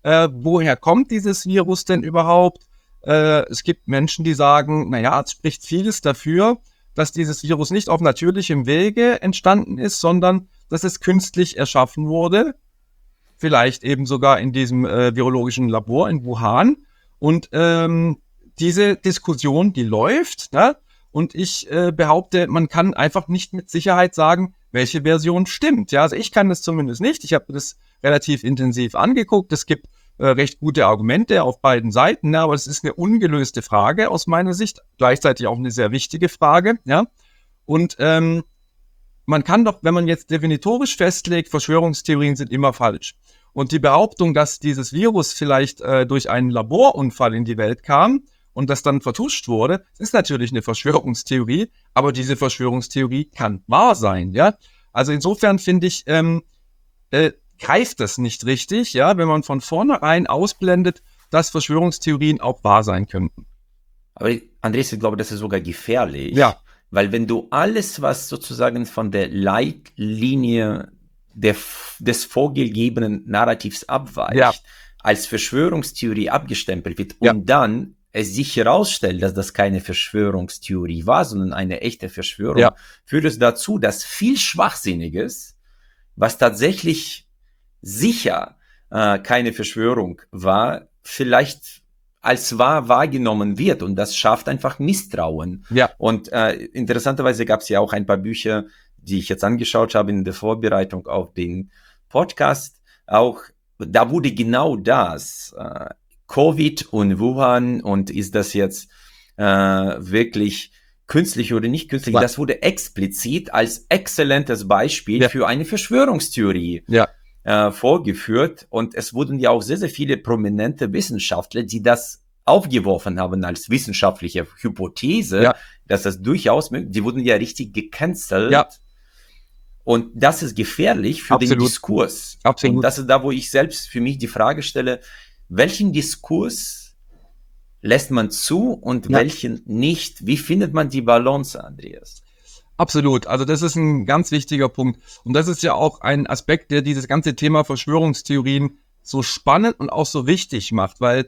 woher kommt dieses Virus denn überhaupt? Es gibt Menschen, die sagen, naja, es spricht vieles dafür, dass dieses Virus nicht auf natürlichem Wege entstanden ist, sondern dass es künstlich erschaffen wurde. Vielleicht eben sogar in diesem virologischen Labor in Wuhan. Und diese Diskussion, die läuft, ne? Und ich behaupte, man kann einfach nicht mit Sicherheit sagen, welche Version stimmt. Ja, also ich kann das zumindest nicht. Ich habe das relativ intensiv angeguckt. Es gibt recht gute Argumente auf beiden Seiten, ne? Aber es ist eine ungelöste Frage aus meiner Sicht. Gleichzeitig auch eine sehr wichtige Frage. Ja? Und man kann doch, wenn man jetzt definitorisch festlegt, Verschwörungstheorien sind immer falsch. Und die Behauptung, dass dieses Virus vielleicht durch einen Laborunfall in die Welt kam und das dann vertuscht wurde, ist natürlich eine Verschwörungstheorie, aber diese Verschwörungstheorie kann wahr sein, ja. Also insofern finde ich, greift das nicht richtig, ja, wenn man von vornherein ausblendet, dass Verschwörungstheorien auch wahr sein könnten. Aber Andreas, ich glaube, das ist sogar gefährlich. Ja. Weil wenn du alles, was sozusagen von der Leitlinie des vorgegebenen Narrativs abweicht, als Verschwörungstheorie abgestempelt wird und dann es sich herausstellt, dass das keine Verschwörungstheorie war, sondern eine echte Verschwörung, führt es dazu, dass viel Schwachsinniges, was tatsächlich sicher keine Verschwörung war, vielleicht als wahr wahrgenommen wird, und das schafft einfach Misstrauen. Ja. Und interessanterweise gab es ja auch ein paar Bücher, die ich jetzt angeschaut habe in der Vorbereitung auf den Podcast, auch da wurde genau das, Covid und Wuhan, und ist das jetzt wirklich künstlich oder nicht künstlich, das wurde explizit als exzellentes Beispiel für eine Verschwörungstheorie vorgeführt, und es wurden ja auch sehr, sehr viele prominente Wissenschaftler, die das aufgeworfen haben als wissenschaftliche Hypothese, dass das durchaus möglich, die wurden ja richtig gecancelt. Ja. Und das ist gefährlich für den Diskurs. Absolut. Und das ist da, wo ich selbst für mich die Frage stelle, welchen Diskurs lässt man zu und welchen nicht? Wie findet man die Balance, Andreas? Absolut. Also das ist ein ganz wichtiger Punkt. Und das ist ja auch ein Aspekt, der dieses ganze Thema Verschwörungstheorien so spannend und auch so wichtig macht, weil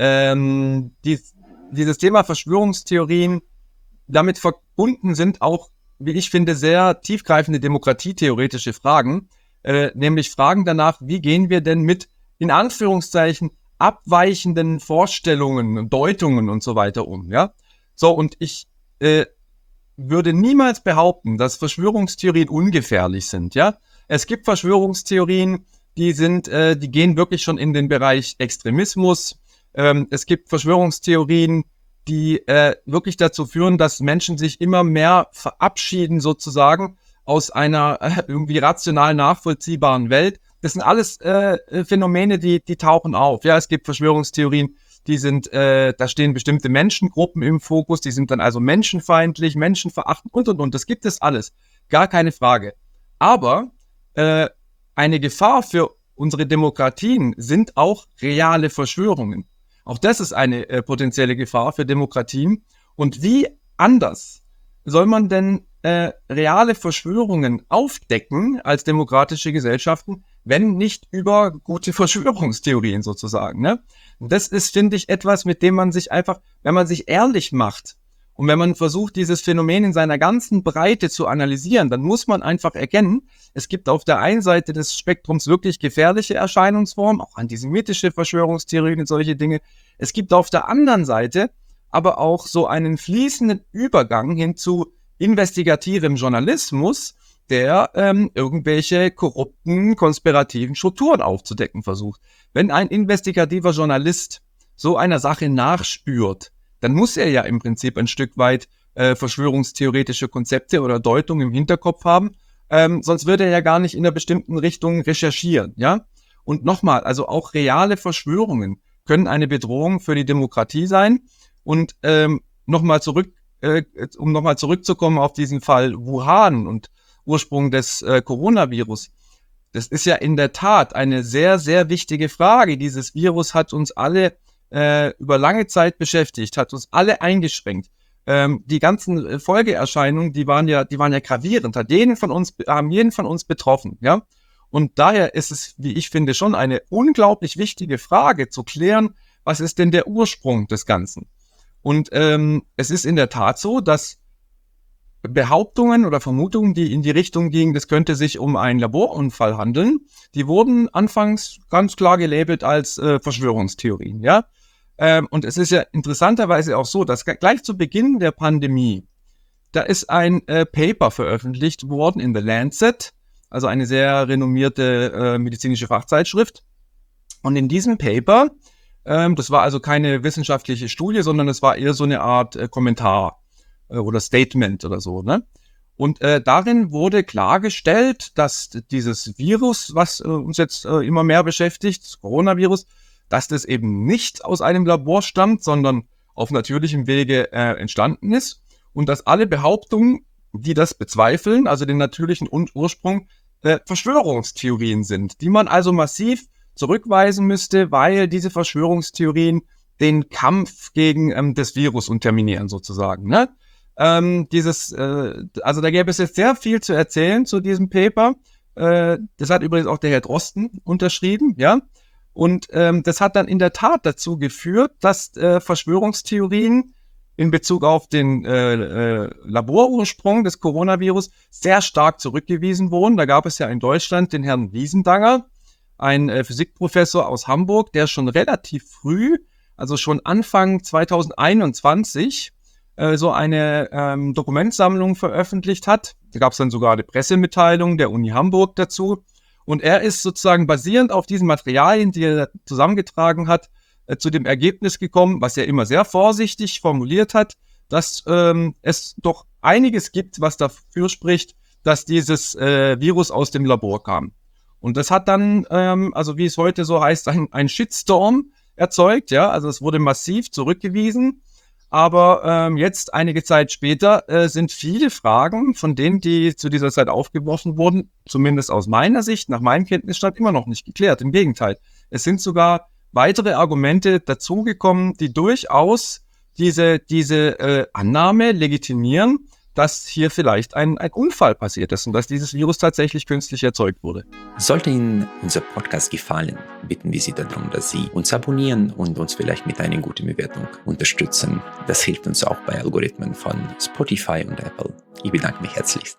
dieses Thema Verschwörungstheorien damit verbunden sind auch, wie ich finde, sehr tiefgreifende demokratietheoretische Fragen, nämlich Fragen danach, wie gehen wir denn mit, in Anführungszeichen, abweichenden Vorstellungen, Deutungen und so weiter um, ja? So, und ich würde niemals behaupten, dass Verschwörungstheorien ungefährlich sind, ja? Es gibt Verschwörungstheorien, die gehen wirklich schon in den Bereich Extremismus. Es gibt Verschwörungstheorien, die wirklich dazu führen, dass Menschen sich immer mehr verabschieden sozusagen aus einer irgendwie rational nachvollziehbaren Welt. Das sind alles Phänomene, die tauchen auf. Ja, es gibt Verschwörungstheorien, da stehen bestimmte Menschengruppen im Fokus, die sind dann also menschenfeindlich, menschenverachtend und. Das gibt es alles. Gar keine Frage. Aber eine Gefahr für unsere Demokratien sind auch reale Verschwörungen. Auch das ist eine potenzielle Gefahr für Demokratien. Und wie anders soll man denn reale Verschwörungen aufdecken als demokratische Gesellschaften, wenn nicht über gute Verschwörungstheorien sozusagen, ne? Und das ist, finde ich, etwas, mit dem man sich einfach, wenn man sich ehrlich macht und wenn man versucht, dieses Phänomen in seiner ganzen Breite zu analysieren, dann muss man einfach erkennen, es gibt auf der einen Seite des Spektrums wirklich gefährliche Erscheinungsformen, auch antisemitische Verschwörungstheorien und solche Dinge. Es gibt auf der anderen Seite aber auch so einen fließenden Übergang hin zu investigativem Journalismus, der irgendwelche korrupten, konspirativen Strukturen aufzudecken versucht. Wenn ein investigativer Journalist so einer Sache nachspürt, dann muss er ja im Prinzip ein Stück weit verschwörungstheoretische Konzepte oder Deutungen im Hinterkopf haben, sonst würde er ja gar nicht in einer bestimmten Richtung recherchieren, ja? Und nochmal, also auch reale Verschwörungen können eine Bedrohung für die Demokratie sein. Und um nochmal zurückzukommen auf diesen Fall Wuhan und Ursprung des Coronavirus, das ist ja in der Tat eine sehr, sehr wichtige Frage. Dieses Virus hat uns alle über lange Zeit beschäftigt, hat uns alle eingeschränkt. Die ganzen Folgeerscheinungen, die waren ja gravierend, haben jeden von uns betroffen, ja. Und daher ist es, wie ich finde, schon eine unglaublich wichtige Frage zu klären, was ist denn der Ursprung des Ganzen? Und es ist in der Tat so, dass Behauptungen oder Vermutungen, die in die Richtung gingen, das könnte sich um einen Laborunfall handeln, die wurden anfangs ganz klar gelabelt als Verschwörungstheorien, ja. Und es ist ja interessanterweise auch so, dass gleich zu Beginn der Pandemie, da ist ein Paper veröffentlicht worden in The Lancet, also eine sehr renommierte medizinische Fachzeitschrift. Und in diesem Paper, das war also keine wissenschaftliche Studie, sondern es war eher so eine Art Kommentar oder Statement oder so, ne? Und darin wurde klargestellt, dass dieses Virus, was uns jetzt immer mehr beschäftigt, das Coronavirus, dass das eben nicht aus einem Labor stammt, sondern auf natürlichem Wege entstanden ist und dass alle Behauptungen, die das bezweifeln, also den natürlichen Ursprung, Verschwörungstheorien sind, die man also massiv zurückweisen müsste, weil diese Verschwörungstheorien den Kampf gegen das Virus unterminieren sozusagen, ne? Also da gäbe es jetzt sehr viel zu erzählen zu diesem Paper. Das hat übrigens auch der Herr Drosten unterschrieben, ja. Und das hat dann in der Tat dazu geführt, dass Verschwörungstheorien in Bezug auf den Laborursprung des Coronavirus sehr stark zurückgewiesen wurden. Da gab es ja in Deutschland den Herrn Wiesendanger, ein Physikprofessor aus Hamburg, der schon relativ früh, also schon Anfang 2021, so eine Dokumentsammlung veröffentlicht hat. Da gab es dann sogar eine Pressemitteilung der Uni Hamburg dazu. Und er ist sozusagen basierend auf diesen Materialien, die er zusammengetragen hat, zu dem Ergebnis gekommen, was er immer sehr vorsichtig formuliert hat, dass es doch einiges gibt, was dafür spricht, dass dieses Virus aus dem Labor kam. Und das hat dann, also wie es heute so heißt, ein Shitstorm erzeugt. Ja, also es wurde massiv zurückgewiesen. Aber jetzt, einige Zeit später, sind viele Fragen von denen, die zu dieser Zeit aufgeworfen wurden, zumindest aus meiner Sicht, nach meinem Kenntnisstand, immer noch nicht geklärt. Im Gegenteil, es sind sogar weitere Argumente dazugekommen, die durchaus diese Annahme legitimieren, dass hier vielleicht ein Unfall passiert ist und dass dieses Virus tatsächlich künstlich erzeugt wurde. Sollte Ihnen unser Podcast gefallen, bitten wir Sie darum, dass Sie uns abonnieren und uns vielleicht mit einer guten Bewertung unterstützen. Das hilft uns auch bei Algorithmen von Spotify und Apple. Ich bedanke mich herzlichst.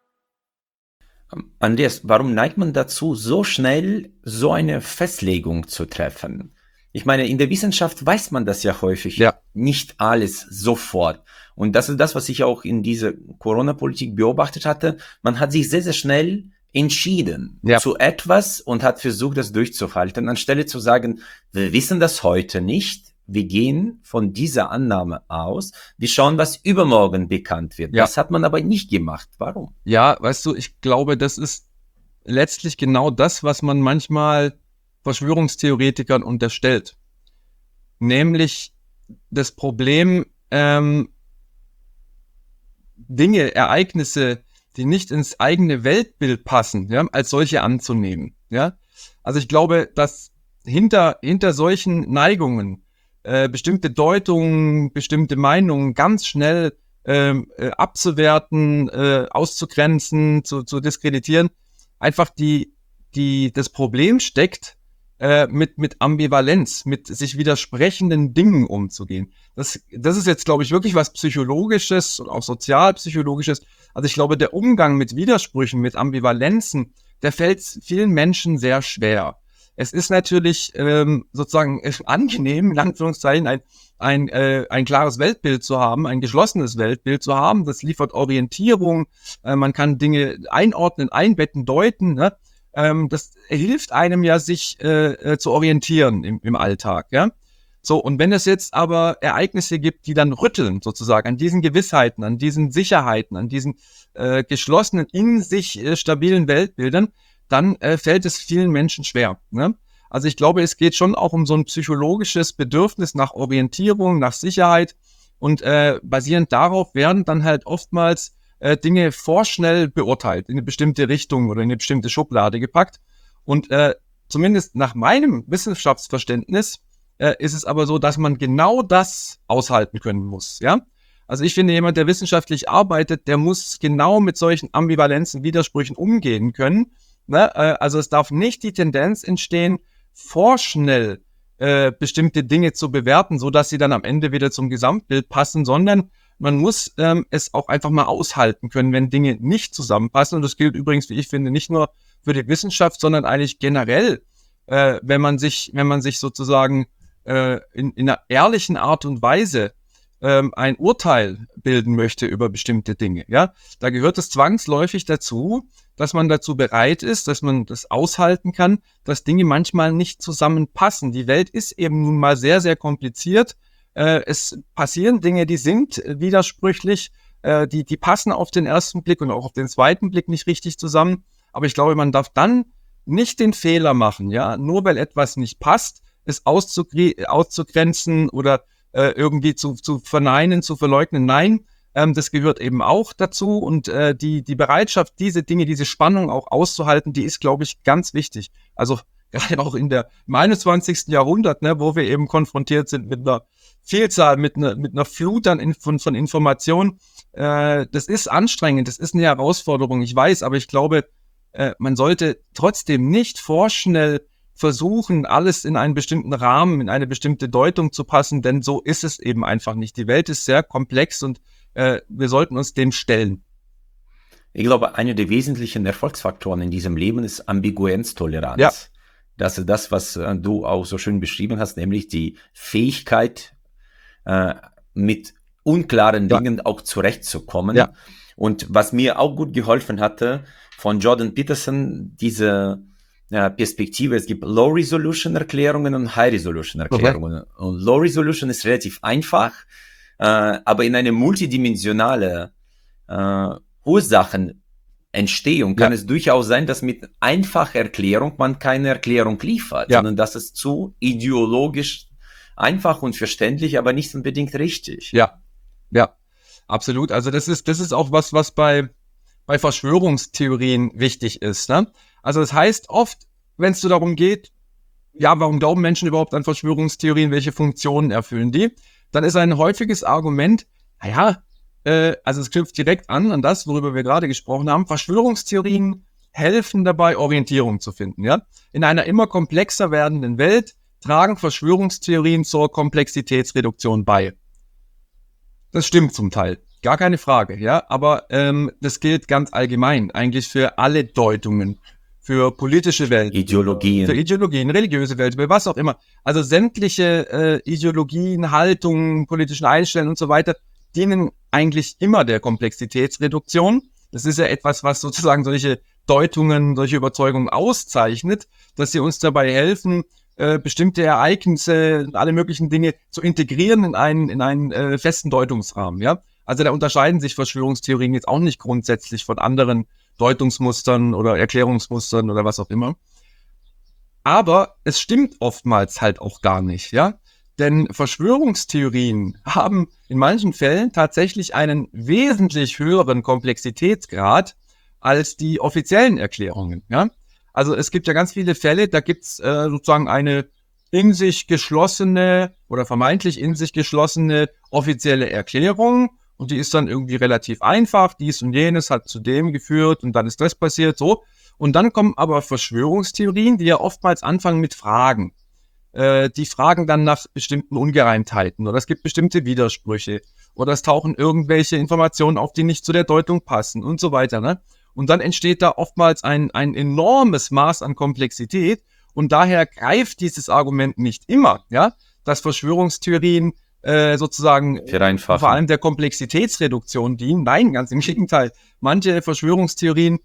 Andreas, warum neigt man dazu, so schnell so eine Festlegung zu treffen? Ich meine, in der Wissenschaft weiß man das ja häufig, nicht alles sofort. Und das ist das, was ich auch in dieser Corona-Politik beobachtet hatte. Man hat sich sehr, sehr schnell entschieden zu etwas und hat versucht, das durchzuhalten, anstelle zu sagen, wir wissen das heute nicht, wir gehen von dieser Annahme aus, wir schauen, was übermorgen bekannt wird. Das hat man aber nicht gemacht. Warum? Ja, weißt du, ich glaube, das ist letztlich genau das, was man manchmal Verschwörungstheoretikern unterstellt. Nämlich das Problem, Dinge, Ereignisse, die nicht ins eigene Weltbild passen, ja, als solche anzunehmen. Ja? Also ich glaube, dass hinter solchen Neigungen bestimmte Deutungen, bestimmte Meinungen ganz schnell abzuwerten, auszugrenzen, zu diskreditieren, einfach das Problem steckt, mit Ambivalenz, mit sich widersprechenden Dingen umzugehen. Das ist jetzt, glaube ich, wirklich was Psychologisches und auch Sozialpsychologisches. Also ich glaube, der Umgang mit Widersprüchen, mit Ambivalenzen, der fällt vielen Menschen sehr schwer. Es ist natürlich sozusagen angenehm, in Anführungszeichen, ein klares Weltbild zu haben, ein geschlossenes Weltbild zu haben. Das liefert Orientierung, man kann Dinge einordnen, einbetten, deuten, ne? Das hilft einem ja, sich zu orientieren im Alltag, ja. So, und wenn es jetzt aber Ereignisse gibt, die dann rütteln, sozusagen, an diesen Gewissheiten, an diesen Sicherheiten, an diesen geschlossenen, in sich stabilen Weltbildern, dann fällt es vielen Menschen schwer, ne? Also ich glaube, es geht schon auch um so ein psychologisches Bedürfnis nach Orientierung, nach Sicherheit und basierend darauf werden dann halt oftmals Dinge vorschnell beurteilt, in eine bestimmte Richtung oder in eine bestimmte Schublade gepackt. Und zumindest nach meinem Wissenschaftsverständnis ist es aber so, dass man genau das aushalten können muss, ja. Also ich finde, jemand, der wissenschaftlich arbeitet, der muss genau mit solchen Ambivalenzen, Widersprüchen umgehen können. Ne? Also es darf nicht die Tendenz entstehen, vorschnell bestimmte Dinge zu bewerten, so dass sie dann am Ende wieder zum Gesamtbild passen, sondern man muss es auch einfach mal aushalten können, wenn Dinge nicht zusammenpassen. Und das gilt übrigens, wie ich finde, nicht nur für die Wissenschaft, sondern eigentlich generell, wenn man sich sozusagen in einer ehrlichen Art und Weise ein Urteil bilden möchte über bestimmte Dinge. Ja, da gehört es zwangsläufig dazu, dass man dazu bereit ist, dass man das aushalten kann, dass Dinge manchmal nicht zusammenpassen. Die Welt ist eben nun mal sehr, sehr kompliziert. Es passieren Dinge, die sind widersprüchlich, die passen auf den ersten Blick und auch auf den zweiten Blick nicht richtig zusammen. Aber ich glaube, man darf dann nicht den Fehler machen, ja, nur weil etwas nicht passt, es auszugrenzen oder irgendwie zu verneinen, zu verleugnen. Nein, das gehört eben auch dazu und die Bereitschaft, diese Dinge, diese Spannung auch auszuhalten, die ist, glaube ich, ganz wichtig. Also gerade auch im 21. Jahrhundert, ne, wo wir eben konfrontiert sind mit einer Vielzahl, mit einer Flut von Informationen. Das ist anstrengend, das ist eine Herausforderung, ich weiß, aber ich glaube, man sollte trotzdem nicht vorschnell versuchen, alles in einen bestimmten Rahmen, in eine bestimmte Deutung zu passen, denn so ist es eben einfach nicht. Die Welt ist sehr komplex und wir sollten uns dem stellen. Ich glaube, einer der wesentlichen Erfolgsfaktoren in diesem Leben ist Ambiguenztoleranz. Ja. Das ist das, was du auch so schön beschrieben hast, nämlich die Fähigkeit, mit unklaren Dingen auch zurechtzukommen. Ja. Und was mir auch gut geholfen hatte, von Jordan Peterson, diese Perspektive, es gibt Low-Resolution-Erklärungen und High-Resolution-Erklärungen. Okay. Und Low-Resolution ist relativ einfach, aber in eine multidimensionale Ursachenentstehung kann es durchaus sein, dass mit einfacher Erklärung man keine Erklärung liefert, sondern dass es zu ideologisch einfach und verständlich, aber nicht unbedingt richtig. Ja, absolut. Also das ist auch was bei Verschwörungstheorien wichtig ist, ne? Also das heißt oft, wenn es so darum geht, ja, warum glauben Menschen überhaupt an Verschwörungstheorien, welche Funktionen erfüllen die? Dann ist ein häufiges Argument, also es knüpft direkt an das, worüber wir gerade gesprochen haben. Verschwörungstheorien helfen dabei, Orientierung zu finden, ja? In einer immer komplexer werdenden Welt tragen Verschwörungstheorien zur Komplexitätsreduktion bei. Das stimmt zum Teil. Gar keine Frage, ja, aber das gilt ganz allgemein, eigentlich für alle Deutungen, für politische Welt, für Ideologien, religiöse Welt, für was auch immer. Also sämtliche Ideologien, Haltungen, politischen Einstellungen und so weiter dienen eigentlich immer der Komplexitätsreduktion. Das ist ja etwas, was sozusagen solche Deutungen, solche Überzeugungen auszeichnet, dass sie uns dabei helfen, bestimmte Ereignisse, alle möglichen Dinge zu integrieren in einen festen Deutungsrahmen, ja. Also da unterscheiden sich Verschwörungstheorien jetzt auch nicht grundsätzlich von anderen Deutungsmustern oder Erklärungsmustern oder was auch immer. Aber es stimmt oftmals halt auch gar nicht, ja. Denn Verschwörungstheorien haben in manchen Fällen tatsächlich einen wesentlich höheren Komplexitätsgrad als die offiziellen Erklärungen, ja. Also es gibt ja ganz viele Fälle, da gibt's sozusagen eine in sich geschlossene oder vermeintlich in sich geschlossene offizielle Erklärung und die ist dann irgendwie relativ einfach, dies und jenes hat zu dem geführt und dann ist das passiert, so. Und dann kommen aber Verschwörungstheorien, die ja oftmals anfangen mit Fragen. Die fragen dann nach bestimmten Ungereimtheiten oder es gibt bestimmte Widersprüche oder es tauchen irgendwelche Informationen auf, die nicht zu der Deutung passen und so weiter, ne? Und dann entsteht da oftmals ein enormes Maß an Komplexität und daher greift dieses Argument nicht immer, ja, dass Verschwörungstheorien sozusagen vor allem der Komplexitätsreduktion dienen. Nein, ganz im Gegenteil. Manche Verschwörungstheorien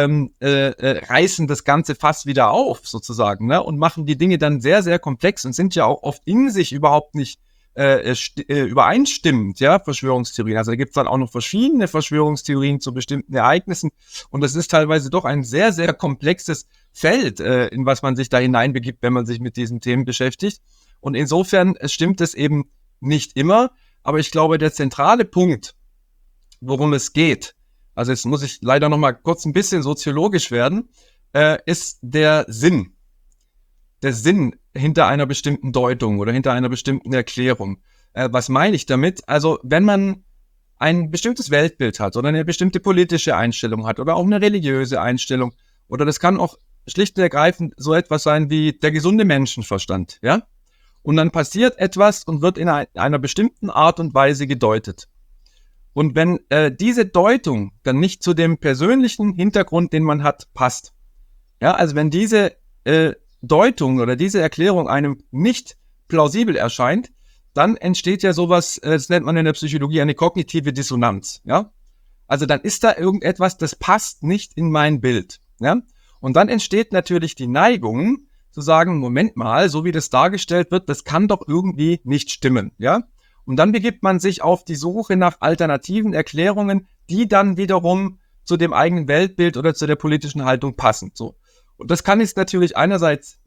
reißen das Ganze fast wieder auf, sozusagen, ne, und machen die Dinge dann sehr, sehr komplex und sind ja auch oft in sich überhaupt nicht übereinstimmend, ja, Verschwörungstheorien. Also da gibt es dann auch noch verschiedene Verschwörungstheorien zu bestimmten Ereignissen und das ist teilweise doch ein sehr, sehr komplexes Feld, in was man sich da hineinbegibt, wenn man sich mit diesen Themen beschäftigt. Und insofern stimmt es eben nicht immer, aber ich glaube, der zentrale Punkt, worum es geht, also jetzt muss ich leider noch mal kurz ein bisschen soziologisch werden, ist der Sinn. Der Sinn hinter einer bestimmten Deutung oder hinter einer bestimmten Erklärung. Was meine ich damit? Also wenn man ein bestimmtes Weltbild hat oder eine bestimmte politische Einstellung hat oder auch eine religiöse Einstellung Oder das kann auch schlicht und ergreifend so etwas sein wie der gesunde Menschenverstand, ja? Und dann passiert etwas und wird in einer bestimmten Art und Weise gedeutet. Und wenn diese Deutung dann nicht zu dem persönlichen Hintergrund, den man hat, passt, ja, also wenn diese Deutung oder diese Erklärung einem nicht plausibel erscheint, dann entsteht ja sowas, das nennt man in der Psychologie eine kognitive Dissonanz, ja. Also dann ist da irgendetwas, das passt nicht in mein Bild, ja. Und dann entsteht natürlich die Neigung zu sagen, Moment mal, so wie das dargestellt wird, das kann doch irgendwie nicht stimmen, ja. Und dann begibt man sich auf die Suche nach alternativen Erklärungen, die dann wiederum zu dem eigenen Weltbild oder zu der politischen Haltung passen, so. Und das kann jetzt natürlich einerseits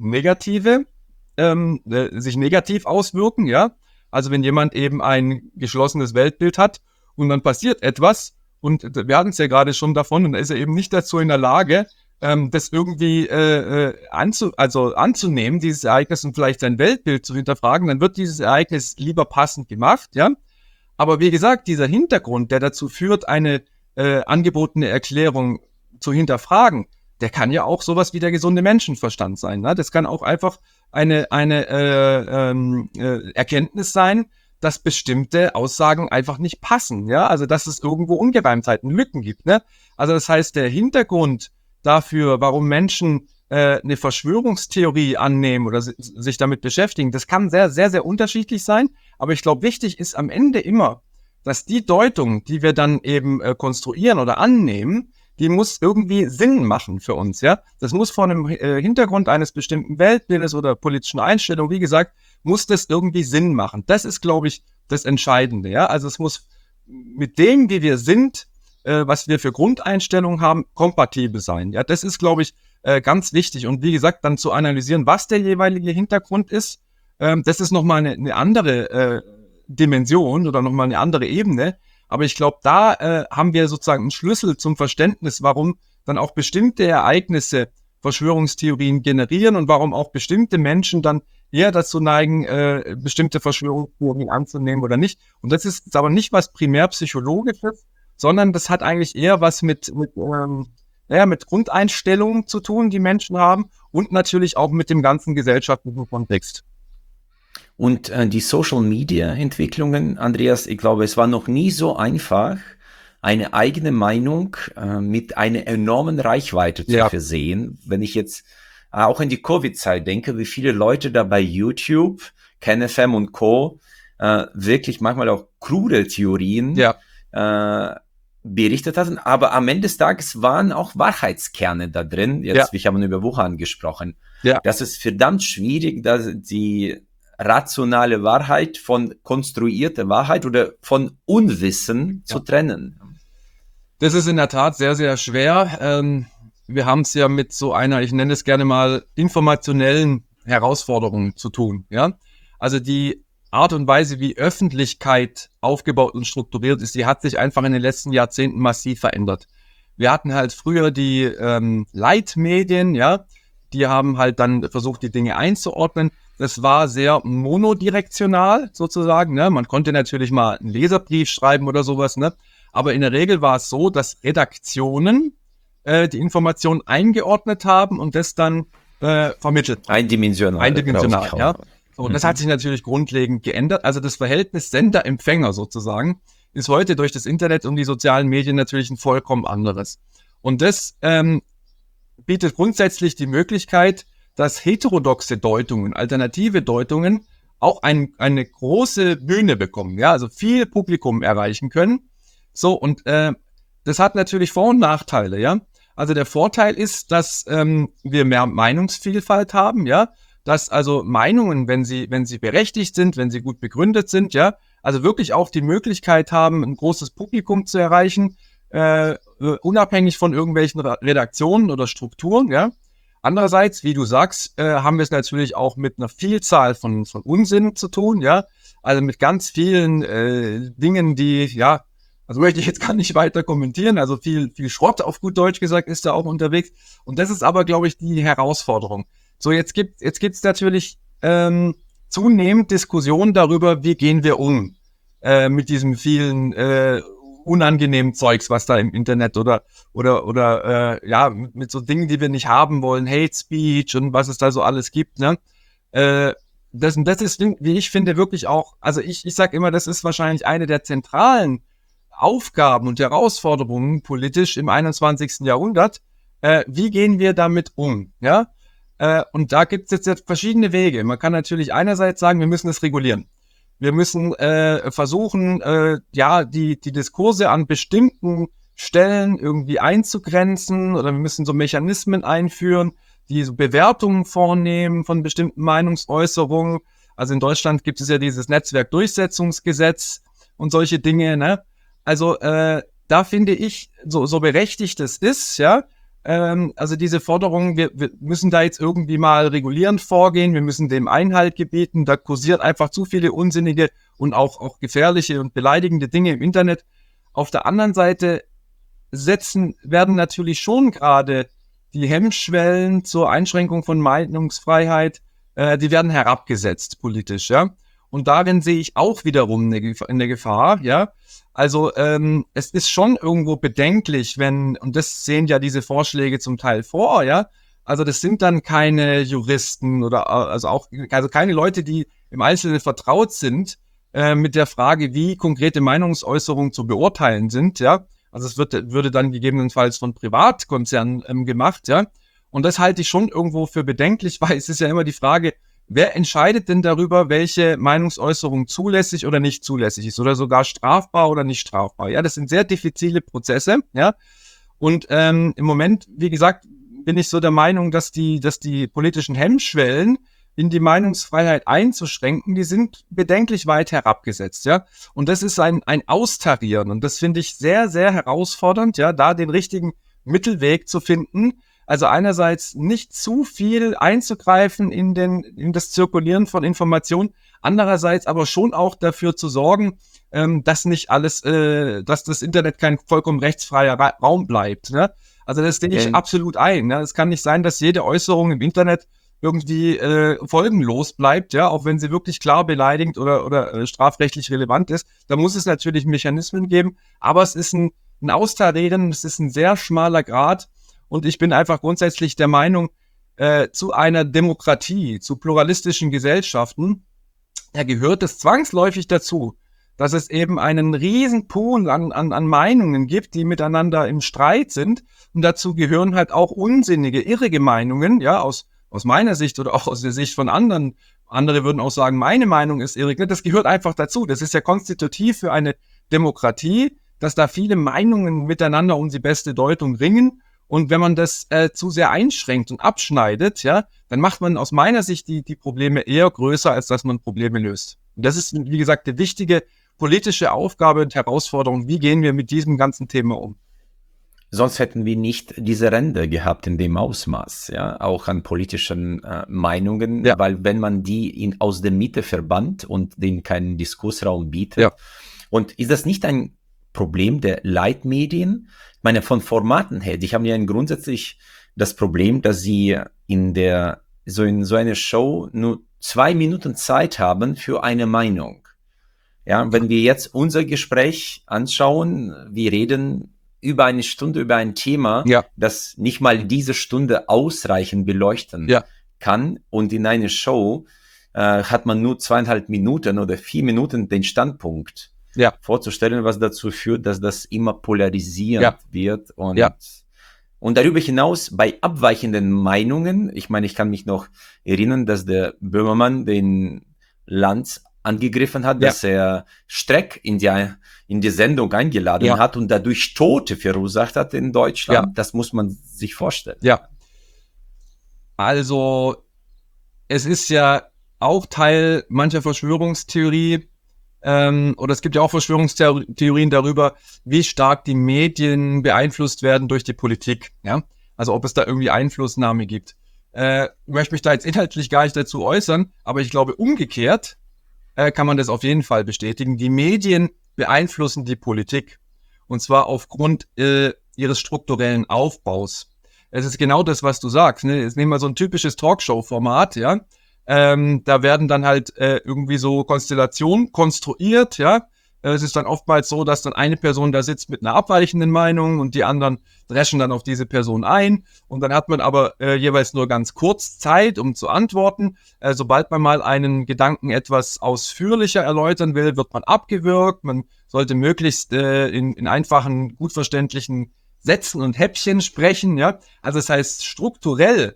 sich negativ auswirken, ja. Also wenn jemand eben ein geschlossenes Weltbild hat und dann passiert etwas und wir hatten es ja gerade schon davon und da ist er eben nicht dazu in der Lage, das irgendwie anzunehmen, dieses Ereignis und vielleicht sein Weltbild zu hinterfragen, dann wird dieses Ereignis lieber passend gemacht, ja. Aber wie gesagt, dieser Hintergrund, der dazu führt, eine angebotene Erklärung zu hinterfragen, der kann ja auch sowas wie der gesunde Menschenverstand sein. Ne? Das kann auch einfach eine Erkenntnis sein, dass bestimmte Aussagen einfach nicht passen. Ja, also dass es irgendwo Ungereimtheiten, Lücken gibt. Ne? Also das heißt, der Hintergrund dafür, warum Menschen eine Verschwörungstheorie annehmen oder sich damit beschäftigen, das kann sehr, sehr, sehr unterschiedlich sein. Aber ich glaube, wichtig ist am Ende immer, dass die Deutung, die wir dann eben konstruieren oder annehmen, die muss irgendwie Sinn machen für uns, ja. Das muss vor einem Hintergrund eines bestimmten Weltbildes oder politischen Einstellung, wie gesagt, muss das irgendwie Sinn machen. Das ist, glaube ich, das Entscheidende, ja. Also es muss mit dem, wie wir sind, was wir für Grundeinstellungen haben, kompatibel sein. Ja, das ist, glaube ich, ganz wichtig. Und wie gesagt, dann zu analysieren, was der jeweilige Hintergrund ist, das ist nochmal eine andere Dimension oder nochmal eine andere Ebene. Aber ich glaube, da haben wir sozusagen einen Schlüssel zum Verständnis, warum dann auch bestimmte Ereignisse Verschwörungstheorien generieren und warum auch bestimmte Menschen dann eher dazu neigen, bestimmte Verschwörungstheorien anzunehmen oder nicht. Und das ist aber nicht was primär Psychologisches, sondern das hat eigentlich eher was mit Grundeinstellungen zu tun, die Menschen haben und natürlich auch mit dem ganzen gesellschaftlichen Kontext. Und die Social-Media-Entwicklungen, Andreas, ich glaube, es war noch nie so einfach, eine eigene Meinung mit einer enormen Reichweite zu versehen. Wenn ich jetzt auch in die Covid-Zeit denke, wie viele Leute da bei YouTube, KenFM und Co. Wirklich manchmal auch krude Theorien berichtet hatten, aber am Ende des Tages waren auch Wahrheitskerne da drin. Jetzt, wir haben über Wuhan gesprochen. Ja. Das ist verdammt schwierig, dass die rationale Wahrheit von konstruierter Wahrheit oder von Unwissen zu trennen. Das ist in der Tat sehr, sehr schwer. Wir haben es ja mit so einer, ich nenne es gerne mal, informationellen Herausforderung zu tun. Ja? Also die Art und Weise, wie Öffentlichkeit aufgebaut und strukturiert ist, die hat sich einfach in den letzten Jahrzehnten massiv verändert. Wir hatten halt früher die Leitmedien, ja, die haben halt dann versucht, die Dinge einzuordnen. Das war sehr monodirektional sozusagen. Ne? Man konnte natürlich mal einen Leserbrief schreiben oder sowas. Ne? Aber in der Regel war es so, dass Redaktionen die Informationen eingeordnet haben und das dann vermittelt. Eindimensional, ja. So, und das hat sich natürlich grundlegend geändert. Also das Verhältnis Sender-Empfänger sozusagen ist heute durch das Internet und die sozialen Medien natürlich ein vollkommen anderes. Und das bietet grundsätzlich die Möglichkeit, dass heterodoxe Deutungen, alternative Deutungen auch eine große Bühne bekommen, ja, also viel Publikum erreichen können. So, und das hat natürlich Vor- und Nachteile, ja. Also der Vorteil ist, dass wir mehr Meinungsvielfalt haben, ja, dass also Meinungen, wenn sie berechtigt sind, wenn sie gut begründet sind, ja, also wirklich auch die Möglichkeit haben, ein großes Publikum zu erreichen, unabhängig von irgendwelchen Redaktionen oder Strukturen, ja. Andererseits, wie du sagst, haben wir es natürlich auch mit einer Vielzahl von Unsinn zu tun, ja. Also mit ganz vielen Dingen, die, ja, also möchte ich jetzt gar nicht weiter kommentieren. Also viel Schrott, auf gut Deutsch gesagt, ist da auch unterwegs. Und das ist aber, glaube ich, die Herausforderung. So, jetzt gibt's natürlich zunehmend Diskussionen darüber, wie gehen wir um mit diesem vielen unangenehmen Zeugs, was da im Internet oder ja, mit so Dingen, die wir nicht haben wollen, Hate Speech und was es da so alles gibt, ne? Das ist, wie ich finde, wirklich auch, also ich sage immer, das ist wahrscheinlich eine der zentralen Aufgaben und Herausforderungen politisch im 21. Jahrhundert. Wie gehen wir damit um? Ja? Und da gibt es jetzt verschiedene Wege. Man kann natürlich einerseits sagen, wir müssen es regulieren. Wir müssen versuchen, ja, die Diskurse an bestimmten Stellen irgendwie einzugrenzen, oder wir müssen so Mechanismen einführen, die so Bewertungen vornehmen von bestimmten Meinungsäußerungen. Also in Deutschland gibt es ja dieses Netzwerkdurchsetzungsgesetz und solche Dinge, ne? Also da finde ich, so berechtigt es ist, ja, also diese Forderung, wir müssen da jetzt irgendwie mal regulierend vorgehen, wir müssen dem Einhalt gebieten, da kursiert einfach zu viele unsinnige und auch gefährliche und beleidigende Dinge im Internet. Auf der anderen Seite werden natürlich schon gerade die Hemmschwellen zur Einschränkung von Meinungsfreiheit, die werden herabgesetzt politisch, ja. Und darin sehe ich auch wiederum eine Gefahr, ja. Also es ist schon irgendwo bedenklich, und das sehen ja diese Vorschläge zum Teil vor, ja. Also das sind dann keine Juristen oder also keine Leute, die im Einzelnen vertraut sind mit der Frage, wie konkrete Meinungsäußerungen zu beurteilen sind, ja. Also es würde dann gegebenenfalls von Privatkonzernen gemacht, ja. Und das halte ich schon irgendwo für bedenklich, weil es ist ja immer die Frage, wer entscheidet denn darüber, welche Meinungsäußerung zulässig oder nicht zulässig ist oder sogar strafbar oder nicht strafbar? Ja, das sind sehr diffizile Prozesse, ja. Und im Moment, wie gesagt, bin ich so der Meinung, dass die politischen Hemmschwellen in die Meinungsfreiheit einzuschränken, die sind bedenklich weit herabgesetzt, ja. Und das ist ein Austarieren, und das finde ich sehr, sehr herausfordernd, ja, da den richtigen Mittelweg zu finden. Also einerseits nicht zu viel einzugreifen in das Zirkulieren von Informationen, andererseits aber schon auch dafür zu sorgen, dass nicht alles, dass das Internet kein vollkommen rechtsfreier Raum bleibt, ne? Also das sehe ich absolut ein, ne? Es kann nicht sein, dass jede Äußerung im Internet irgendwie folgenlos bleibt, ja, auch wenn sie wirklich klar beleidigend oder strafrechtlich relevant ist. Da muss es natürlich Mechanismen geben, aber es ist ein Austarieren, es ist ein sehr schmaler Grat, und ich bin einfach grundsätzlich der Meinung, zu einer Demokratie, zu pluralistischen Gesellschaften, da gehört es zwangsläufig dazu, dass es eben einen riesen Pool an Meinungen gibt, die miteinander im Streit sind, und dazu gehören halt auch unsinnige, irrige Meinungen, ja, aus meiner Sicht oder auch aus der Sicht von anderen. Andere würden auch sagen, meine Meinung ist irrig. Das gehört einfach dazu. Das ist ja konstitutiv für eine Demokratie, dass da viele Meinungen miteinander um die beste Deutung ringen. Und wenn man das zu sehr einschränkt und abschneidet, ja, dann macht man aus meiner Sicht die Probleme eher größer, als dass man Probleme löst. Und das ist, wie gesagt, eine wichtige politische Aufgabe und Herausforderung. Wie gehen wir mit diesem ganzen Thema um? Sonst hätten wir nicht diese Ränder gehabt in dem Ausmaß, ja, auch an politischen Meinungen, ja. Weil wenn man die aus der Mitte verbannt und denen keinen Diskursraum bietet, ja. Und ist das nicht ein Problem der Leitmedien? Ich meine, von Formaten her, die haben ja grundsätzlich das Problem, dass sie in so einer Show nur 2 Minuten Zeit haben für eine Meinung. Ja, wenn wir jetzt unser Gespräch anschauen, wir reden über eine Stunde über ein Thema, ja. Das nicht mal diese Stunde ausreichend beleuchten kann. Und in einer Show hat man nur 2,5 Minuten oder 4 Minuten den Standpunkt vorzustellen, was dazu führt, dass das immer polarisierend wird. Und darüber hinaus bei abweichenden Meinungen, ich meine, ich kann mich noch erinnern, dass der Böhmermann den Lanz angegriffen hat, dass er Streck in die Sendung eingeladen hat und dadurch Tote verursacht hat in Deutschland. Ja. Das muss man sich vorstellen. Ja. Also, es ist ja auch Teil mancher Verschwörungstheorie, oder es gibt ja auch Verschwörungstheorien darüber, wie stark die Medien beeinflusst werden durch die Politik. Ja? Also, ob es da irgendwie Einflussnahme gibt. Ich möchte mich da jetzt inhaltlich gar nicht dazu äußern, aber ich glaube, umgekehrt kann man das auf jeden Fall bestätigen. Die Medien beeinflussen die Politik, und zwar aufgrund ihres strukturellen Aufbaus. Es ist genau das, was du sagst. Ne? Jetzt nehmen wir so ein typisches Talkshow-Format, ja. Da werden dann halt irgendwie so Konstellationen konstruiert, ja, Es ist dann oftmals so, dass dann eine Person da sitzt mit einer abweichenden Meinung und die anderen dreschen dann auf diese Person ein. Und dann hat man aber jeweils nur ganz kurz Zeit, um zu antworten. Sobald man mal einen Gedanken etwas ausführlicher erläutern will, wird man abgewürgt. Man sollte möglichst in einfachen, gut verständlichen Sätzen und Häppchen sprechen. Ja? Also das heißt, strukturell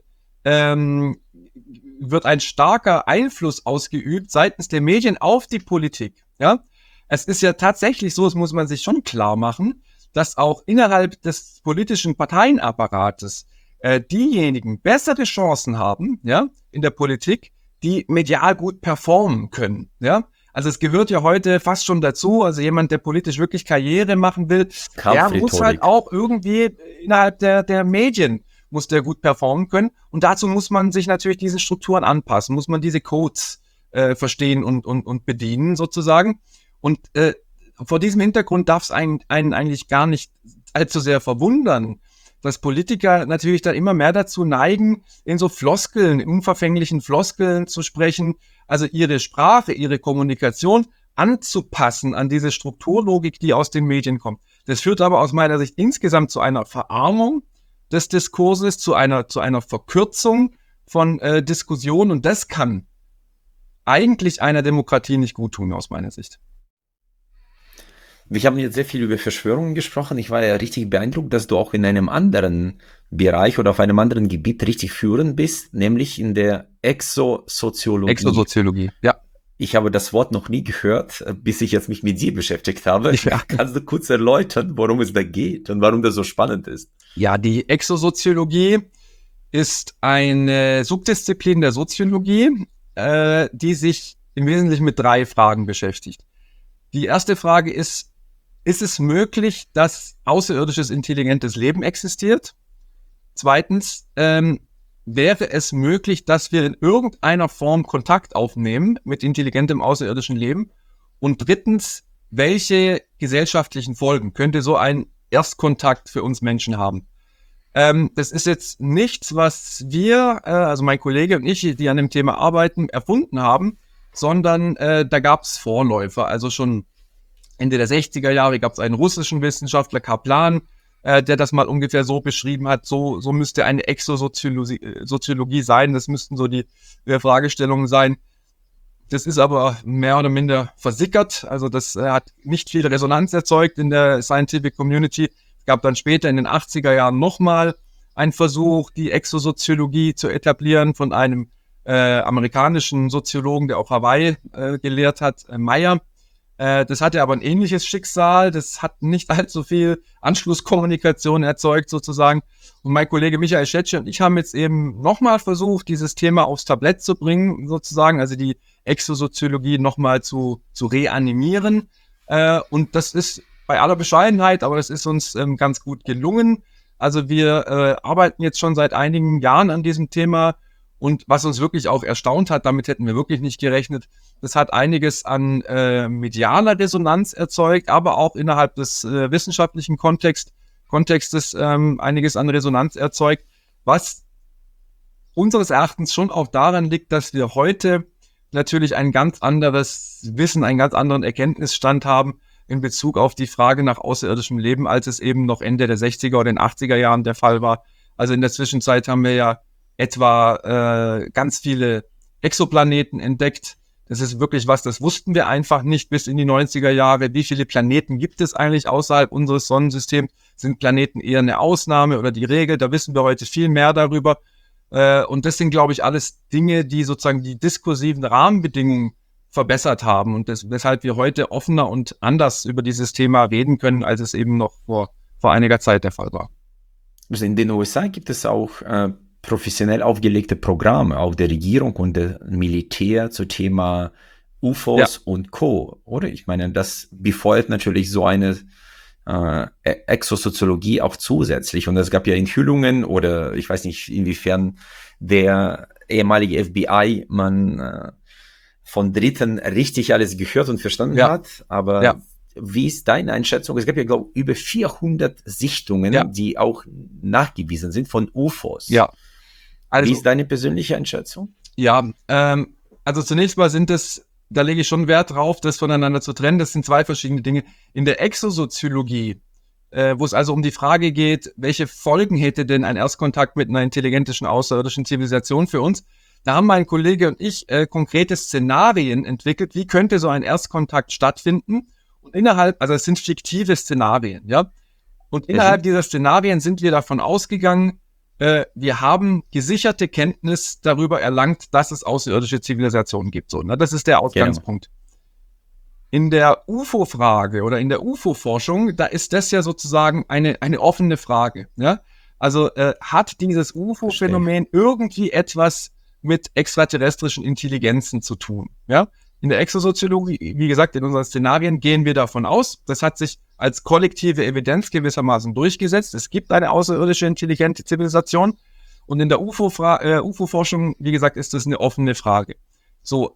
wird ein starker Einfluss ausgeübt seitens der Medien auf die Politik. Ja? Es ist ja tatsächlich so, das muss man sich schon klar machen, dass auch innerhalb des politischen Parteienapparates diejenigen bessere Chancen haben, ja, in der Politik, die medial gut performen können. Ja? Also es gehört ja heute fast schon dazu, also jemand, der politisch wirklich Karriere machen will, der muss halt auch irgendwie innerhalb der Medien muss der gut performen können. Und dazu muss man sich natürlich diesen Strukturen anpassen, muss man diese Codes verstehen und bedienen sozusagen. Und vor diesem Hintergrund darf es einen eigentlich gar nicht allzu sehr verwundern, dass Politiker natürlich dann immer mehr dazu neigen, in so Floskeln, in unverfänglichen Floskeln zu sprechen, also ihre Sprache, ihre Kommunikation anzupassen an diese Strukturlogik, die aus den Medien kommt. Das führt aber aus meiner Sicht insgesamt zu einer Verarmung des Diskurses, zu einer Verkürzung von Diskussionen, und das kann eigentlich einer Demokratie nicht gut tun, aus meiner Sicht. Wir haben jetzt sehr viel über Verschwörungen gesprochen. Ich war ja richtig beeindruckt, dass du auch in einem anderen Bereich oder auf einem anderen Gebiet richtig führend bist, nämlich in der Exosoziologie. Exosoziologie, ja. Ich habe das Wort noch nie gehört, bis ich jetzt mich mit dir beschäftigt habe. Ja. Kannst du kurz erläutern, worum es da geht und warum das so spannend ist? Ja, die Exosoziologie ist eine Subdisziplin der Soziologie, die sich im Wesentlichen mit 3 Fragen beschäftigt. Die erste Frage ist es möglich, dass außerirdisches intelligentes Leben existiert? Zweitens, wäre es möglich, dass wir in irgendeiner Form Kontakt aufnehmen mit intelligentem außerirdischen Leben? Und drittens, welche gesellschaftlichen Folgen könnte so ein Erstkontakt für uns Menschen haben? Das ist jetzt nichts, was wir, also mein Kollege und ich, die an dem Thema arbeiten, erfunden haben, sondern da gab es Vorläufer. Also schon Ende der 60er Jahre gab es einen russischen Wissenschaftler, Kaplan, der das mal ungefähr so beschrieben hat, so müsste eine Exosoziologie sein, das müssten so die Fragestellungen sein. Das ist aber mehr oder minder versickert, also das hat nicht viel Resonanz erzeugt in der Scientific Community. Es gab dann später in den 80er Jahren nochmal einen Versuch, die Exosoziologie zu etablieren von einem amerikanischen Soziologen, der auf Hawaii gelehrt hat, Meyer. Das hatte aber ein ähnliches Schicksal, das hat nicht allzu viel Anschlusskommunikation erzeugt sozusagen. Und mein Kollege Michael Schetsche und ich haben jetzt eben nochmal versucht, dieses Thema aufs Tablett zu bringen sozusagen, also die Exosoziologie nochmal zu reanimieren. Und das ist bei aller Bescheidenheit, aber das ist uns ganz gut gelungen. Also wir arbeiten jetzt schon seit einigen Jahren an diesem Thema. Und was uns wirklich auch erstaunt hat, damit hätten wir wirklich nicht gerechnet, das hat einiges an medialer Resonanz erzeugt, aber auch innerhalb des wissenschaftlichen Kontextes einiges an Resonanz erzeugt, was unseres Erachtens schon auch daran liegt, dass wir heute natürlich ein ganz anderes Wissen, einen ganz anderen Erkenntnisstand haben in Bezug auf die Frage nach außerirdischem Leben, als es eben noch Ende der 60er oder den 80er Jahren der Fall war. Also in der Zwischenzeit haben wir ja etwa ganz viele Exoplaneten entdeckt. Das ist wirklich was, das wussten wir einfach nicht bis in die 90er Jahre. Wie viele Planeten gibt es eigentlich außerhalb unseres Sonnensystems? Sind Planeten eher eine Ausnahme oder die Regel? Da wissen wir heute viel mehr darüber. Und das sind, glaube ich, alles Dinge, die sozusagen die diskursiven Rahmenbedingungen verbessert haben und weshalb wir heute offener und anders über dieses Thema reden können, als es eben noch vor einiger Zeit der Fall war. Also in den USA gibt es auch professionell aufgelegte Programme, auch der Regierung und der Militär zu Thema UFOs und Co., oder? Ich meine, das befeuert natürlich so eine Exosoziologie auch zusätzlich. Und es gab ja Enthüllungen oder ich weiß nicht, inwiefern der ehemalige FBI-Mann von Dritten richtig alles gehört und verstanden hat, aber wie ist deine Einschätzung? Es gab ja, glaube ich, über 400 Sichtungen, die auch nachgewiesen sind von UFOs. Ja. Also, wie ist deine persönliche Einschätzung? Ja, also zunächst mal sind es da lege ich schon Wert drauf, das voneinander zu trennen. Das sind zwei verschiedene Dinge. In der Exosoziologie, wo es also um die Frage geht, welche Folgen hätte denn ein Erstkontakt mit einer intelligentischen außerirdischen Zivilisation für uns, da haben mein Kollege und ich konkrete Szenarien entwickelt, wie könnte so ein Erstkontakt stattfinden. Und also es sind fiktive Szenarien, ja. Und innerhalb dieser Szenarien sind wir davon ausgegangen, wir haben gesicherte Kenntnis darüber erlangt, dass es außerirdische Zivilisationen gibt. So, ne? Das ist der Ausgangspunkt. Genau. In der UFO-Frage oder in der UFO-Forschung, da ist das ja sozusagen eine offene Frage. Ja? Also hat dieses UFO-Phänomen irgendwie etwas mit extraterrestrischen Intelligenzen zu tun? Ja? In der Exosoziologie, wie gesagt, in unseren Szenarien gehen wir davon aus, das hat sich als kollektive Evidenz gewissermaßen durchgesetzt. Es gibt eine außerirdische intelligente Zivilisation. Und in der UFO-Forschung, wie gesagt, ist das eine offene Frage. So,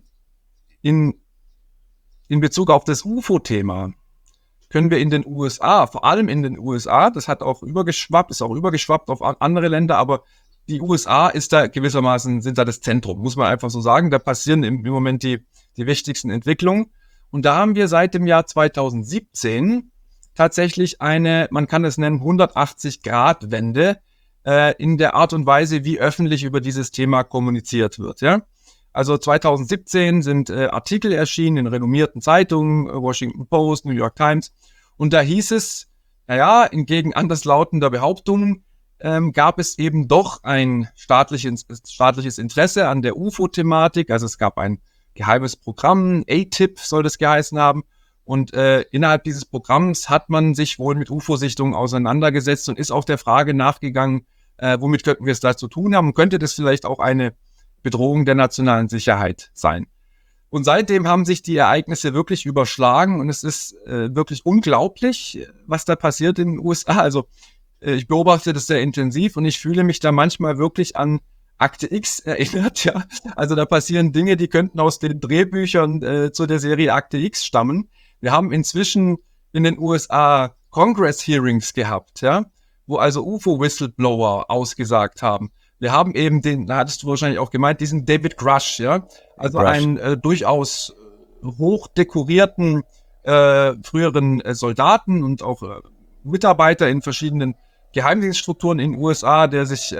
in Bezug auf das UFO-Thema können wir in den USA, vor allem in den USA, das ist auch übergeschwappt auf andere Länder, aber die USA sind da das Zentrum, muss man einfach so sagen. Da passieren im Moment die wichtigsten Entwicklungen. Und da haben wir seit dem Jahr 2017 tatsächlich man kann es nennen, 180-Grad-Wende in der Art und Weise, wie öffentlich über dieses Thema kommuniziert wird. Ja? Also 2017 sind Artikel erschienen in renommierten Zeitungen, Washington Post, New York Times. Und da hieß es, entgegen anderslautender Behauptungen, gab es eben doch ein staatliches Interesse an der UFO-Thematik. Also es gab ein geheimes Programm, ATIP soll das geheißen haben. Und innerhalb dieses Programms hat man sich wohl mit UFO-Sichtungen auseinandergesetzt und ist auch der Frage nachgegangen, womit könnten wir es da zu tun haben? Und könnte das vielleicht auch eine Bedrohung der nationalen Sicherheit sein? Und seitdem haben sich die Ereignisse wirklich überschlagen und es ist wirklich unglaublich, was da passiert in den USA. Also ich beobachte das sehr intensiv und ich fühle mich da manchmal wirklich an Akte X erinnert, ja. Also da passieren Dinge, die könnten aus den Drehbüchern zu der Serie Akte X stammen. Wir haben inzwischen in den USA Congress-Hearings gehabt, ja, wo also UFO-Whistleblower ausgesagt haben. Wir haben eben da hattest du wahrscheinlich auch gemeint, diesen David Grush, ja. Also einen durchaus hochdekorierten früheren Soldaten und auch Mitarbeiter in verschiedenen Geheimdienststrukturen in den USA, der sich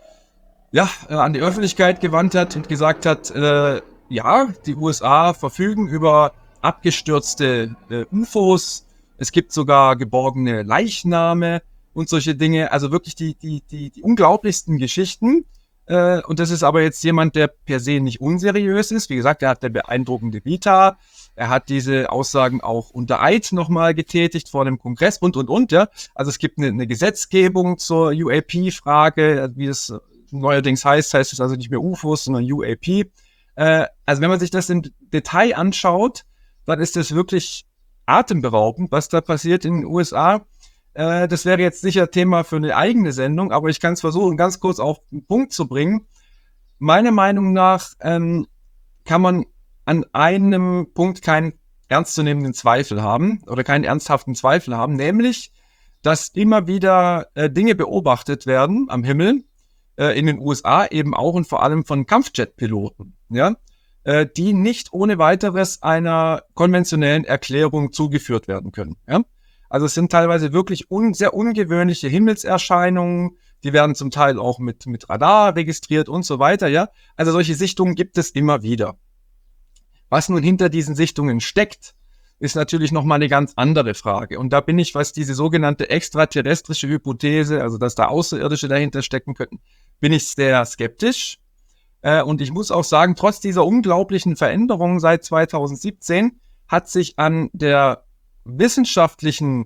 an die Öffentlichkeit gewandt hat und gesagt hat, die USA verfügen über abgestürzte UFOs, es gibt sogar geborgene Leichname und solche Dinge, also wirklich die unglaublichsten Geschichten. Und das ist aber jetzt jemand, der per se nicht unseriös ist. Wie gesagt, er hat eine beeindruckende Vita. Er hat diese Aussagen auch unter Eid nochmal getätigt vor dem Kongress und, ja. Also es gibt eine Gesetzgebung zur UAP-Frage, wie es neuerdings heißt es also nicht mehr UFOs, sondern UAP. Also wenn man sich das im Detail anschaut, dann ist das wirklich atemberaubend, was da passiert in den USA. Das wäre jetzt sicher Thema für eine eigene Sendung, aber ich kann es versuchen, ganz kurz auf den Punkt zu bringen. Meiner Meinung nach kann man an einem Punkt keinen ernstzunehmenden Zweifel haben oder keinen ernsthaften Zweifel haben, nämlich, dass immer wieder Dinge beobachtet werden am Himmel in den USA eben auch und vor allem von Kampfjet-Piloten, ja, die nicht ohne weiteres einer konventionellen Erklärung zugeführt werden können. Ja? Also es sind teilweise wirklich sehr ungewöhnliche Himmelserscheinungen, die werden zum Teil auch mit Radar registriert und so weiter. Ja? Also solche Sichtungen gibt es immer wieder. Was nun hinter diesen Sichtungen steckt, ist natürlich nochmal eine ganz andere Frage. Und da bin ich, was diese sogenannte extraterrestrische Hypothese, also dass da Außerirdische dahinter stecken könnten, bin ich sehr skeptisch. Und ich muss auch sagen, trotz dieser unglaublichen Veränderungen seit 2017 hat sich an dem wissenschaftlichen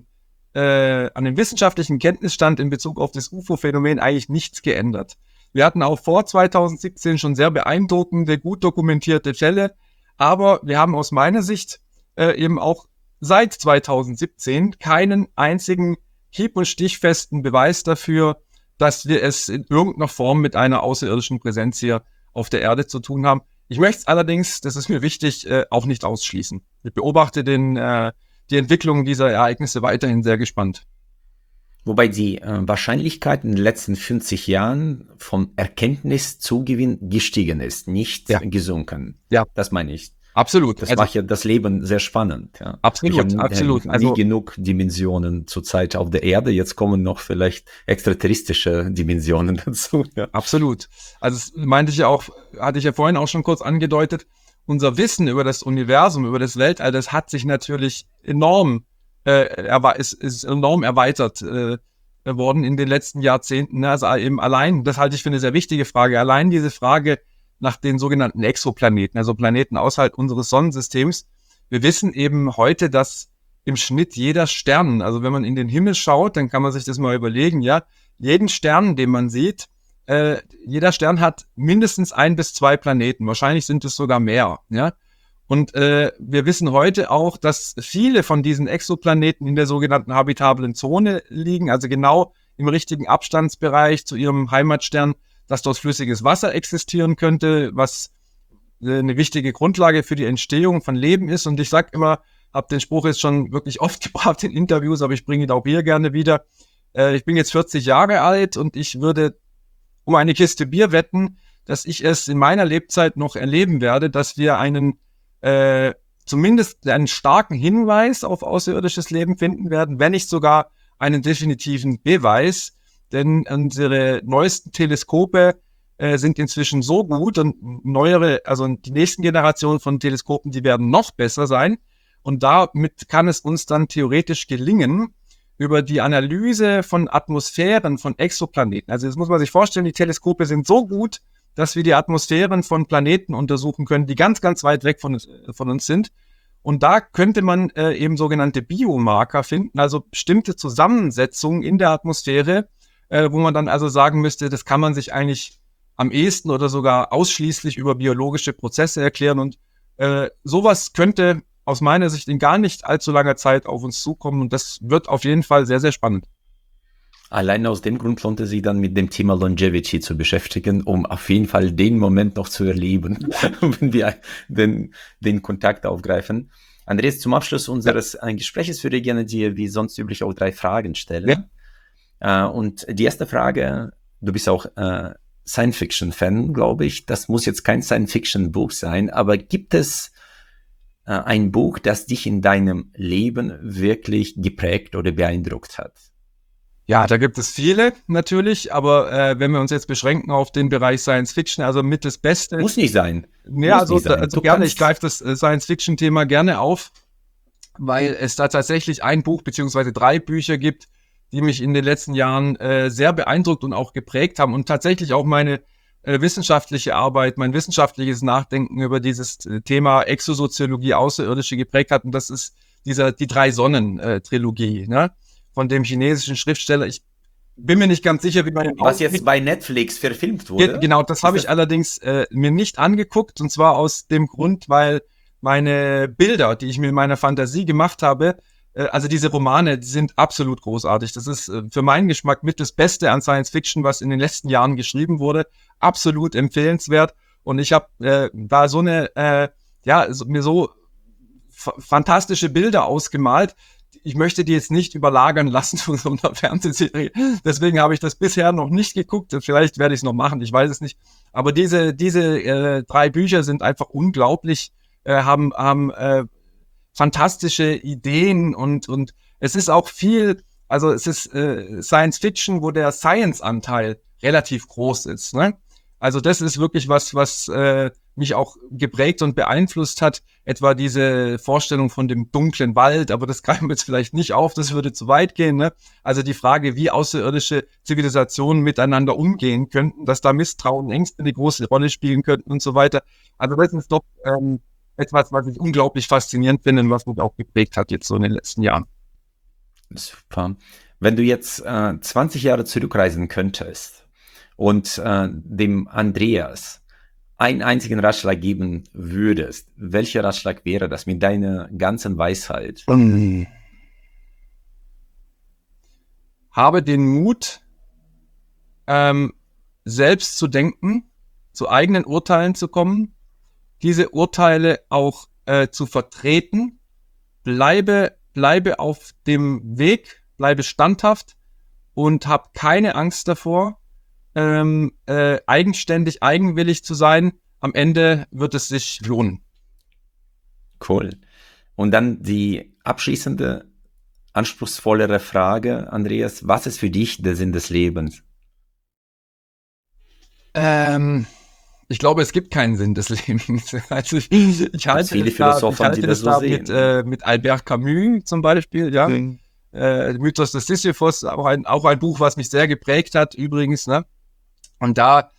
Kenntnisstand in Bezug auf das UFO-Phänomen eigentlich nichts geändert. Wir hatten auch vor 2017 schon sehr beeindruckende, gut dokumentierte Fälle, aber wir haben aus meiner Sicht eben auch seit 2017 keinen einzigen hieb- und stichfesten Beweis dafür, dass wir es in irgendeiner Form mit einer außerirdischen Präsenz hier auf der Erde zu tun haben. Ich möchte es allerdings, das ist mir wichtig, auch nicht ausschließen. Ich beobachte die Entwicklung dieser Ereignisse weiterhin sehr gespannt. Wobei die Wahrscheinlichkeit in den letzten 50 Jahren vom Erkenntniszugewinn gestiegen ist, nicht gesunken. Ja. Das meine ich. Absolut. Das macht ja das Leben sehr spannend. Ja. Absolut, Wir haben nie genug Dimensionen zurzeit auf der Erde. Jetzt kommen noch vielleicht extraterrestrische Dimensionen dazu. Ja. Absolut. Also das meinte ich ja auch, hatte ich ja vorhin auch schon kurz angedeutet, unser Wissen über das Universum, über das Weltall, das hat sich natürlich enorm, ist enorm erweitert worden in den letzten Jahrzehnten. Also eben allein, das halte ich für eine sehr wichtige Frage, allein diese Frage nach den sogenannten Exoplaneten, also Planeten außerhalb unseres Sonnensystems. Wir wissen eben heute, dass im Schnitt jeder Stern, also wenn man in den Himmel schaut, dann kann man sich das mal überlegen, ja, jeden Stern, den man sieht, jeder Stern hat mindestens 1 bis 2 Planeten, wahrscheinlich sind es sogar mehr, ja. Und wir wissen heute auch, dass viele von diesen Exoplaneten in der sogenannten habitablen Zone liegen, also genau im richtigen Abstandsbereich zu ihrem Heimatstern, dass dort flüssiges Wasser existieren könnte, was eine wichtige Grundlage für die Entstehung von Leben ist. Und ich sage immer, habe den Spruch jetzt schon wirklich oft gebracht in Interviews, aber ich bringe ihn auch hier gerne wieder. Ich bin jetzt 40 Jahre alt und ich würde um eine Kiste Bier wetten, dass ich es in meiner Lebzeit noch erleben werde, dass wir zumindest einen starken Hinweis auf außerirdisches Leben finden werden, wenn nicht sogar einen definitiven Beweis. Denn unsere neuesten Teleskope sind inzwischen so gut und neuere, also die nächsten Generationen von Teleskopen, die werden noch besser sein. Und damit kann es uns dann theoretisch gelingen, über die Analyse von Atmosphären von Exoplaneten. Also das muss man sich vorstellen, die Teleskope sind so gut, dass wir die Atmosphären von Planeten untersuchen können, die ganz, ganz weit weg von uns sind. Und da könnte man eben sogenannte Biomarker finden, also bestimmte Zusammensetzungen in der Atmosphäre, wo man dann also sagen müsste, das kann man sich eigentlich am ehesten oder sogar ausschließlich über biologische Prozesse erklären. Und sowas könnte aus meiner Sicht in gar nicht allzu langer Zeit auf uns zukommen. Und das wird auf jeden Fall sehr, sehr spannend. Allein aus dem Grund lohnt es sich dann mit dem Thema Longevity zu beschäftigen, um auf jeden Fall den Moment noch zu erleben, wenn wir den Kontakt aufgreifen. Andreas, zum Abschluss unseres Gesprächs würde ich gerne dir wie sonst üblich auch 3 Fragen stellen. Ja. Und die erste Frage, du bist auch Science-Fiction-Fan, glaube ich. Das muss jetzt kein Science-Fiction-Buch sein, aber gibt es ein Buch, das dich in deinem Leben wirklich geprägt oder beeindruckt hat? Ja, da gibt es viele natürlich, aber wenn wir uns jetzt beschränken auf den Bereich Science Fiction, also mit das Beste. Muss nicht sein. Ja, also gerne, ich greife das Science Fiction Thema gerne auf, weil es da tatsächlich ein Buch beziehungsweise 3 Bücher gibt, die mich in den letzten Jahren sehr beeindruckt und auch geprägt haben und tatsächlich auch meine wissenschaftliche Arbeit, mein wissenschaftliches Nachdenken über dieses Thema Exosoziologie, Außerirdische geprägt hat. Und das ist die 3 Sonnen-Trilogie, ne? Von dem chinesischen Schriftsteller. Ich bin mir nicht ganz sicher, wie man was jetzt bei Netflix verfilmt wurde. Genau, das habe ich allerdings mir nicht angeguckt. Und zwar aus dem Grund, weil meine Bilder, die ich mir in meiner Fantasie gemacht habe, also diese Romane, die sind absolut großartig. Das ist für meinen Geschmack mit das Beste an Science Fiction, was in den letzten Jahren geschrieben wurde. Absolut empfehlenswert. Und ich habe da so mir so fantastische Bilder ausgemalt. Ich möchte die jetzt nicht überlagern lassen von so einer Fernsehserie. Deswegen habe ich das bisher noch nicht geguckt. Vielleicht werde ich es noch machen, ich weiß es nicht. Aber diese 3 Bücher sind einfach unglaublich, haben fantastische Ideen und es ist auch viel, also es ist Science Fiction, wo der Science-Anteil relativ groß ist, ne? Also das ist wirklich was mich auch geprägt und beeinflusst hat, etwa diese Vorstellung von dem dunklen Wald, aber das greifen wir jetzt vielleicht nicht auf, das würde zu weit gehen, ne? Also die Frage, wie außerirdische Zivilisationen miteinander umgehen könnten, dass da Misstrauen, Ängste eine große Rolle spielen könnten und so weiter. Also das ist doch etwas, was ich unglaublich faszinierend finde und was mich auch geprägt hat jetzt so in den letzten Jahren. Super. Wenn du jetzt 20 Jahre zurückreisen könntest und dem Andreas einen einzigen Ratschlag geben würdest, welcher Ratschlag wäre das mit deiner ganzen Weisheit? Habe den Mut, selbst zu denken, zu eigenen Urteilen zu kommen, diese Urteile auch zu vertreten, bleibe auf dem Weg, bleibe standhaft und hab keine Angst davor, eigenständig, eigenwillig zu sein. Am Ende wird es sich lohnen. Cool. Und dann die abschließende, anspruchsvollere Frage, Andreas, was ist für dich der Sinn des Lebens? Ich glaube, es gibt keinen Sinn des Lebens. Also ich halte viele Philosophen, die das so sehen. Mit Albert Camus zum Beispiel, ja. Mythos des Sisyphus, auch ein Buch, was mich sehr geprägt hat, übrigens, ne? Und da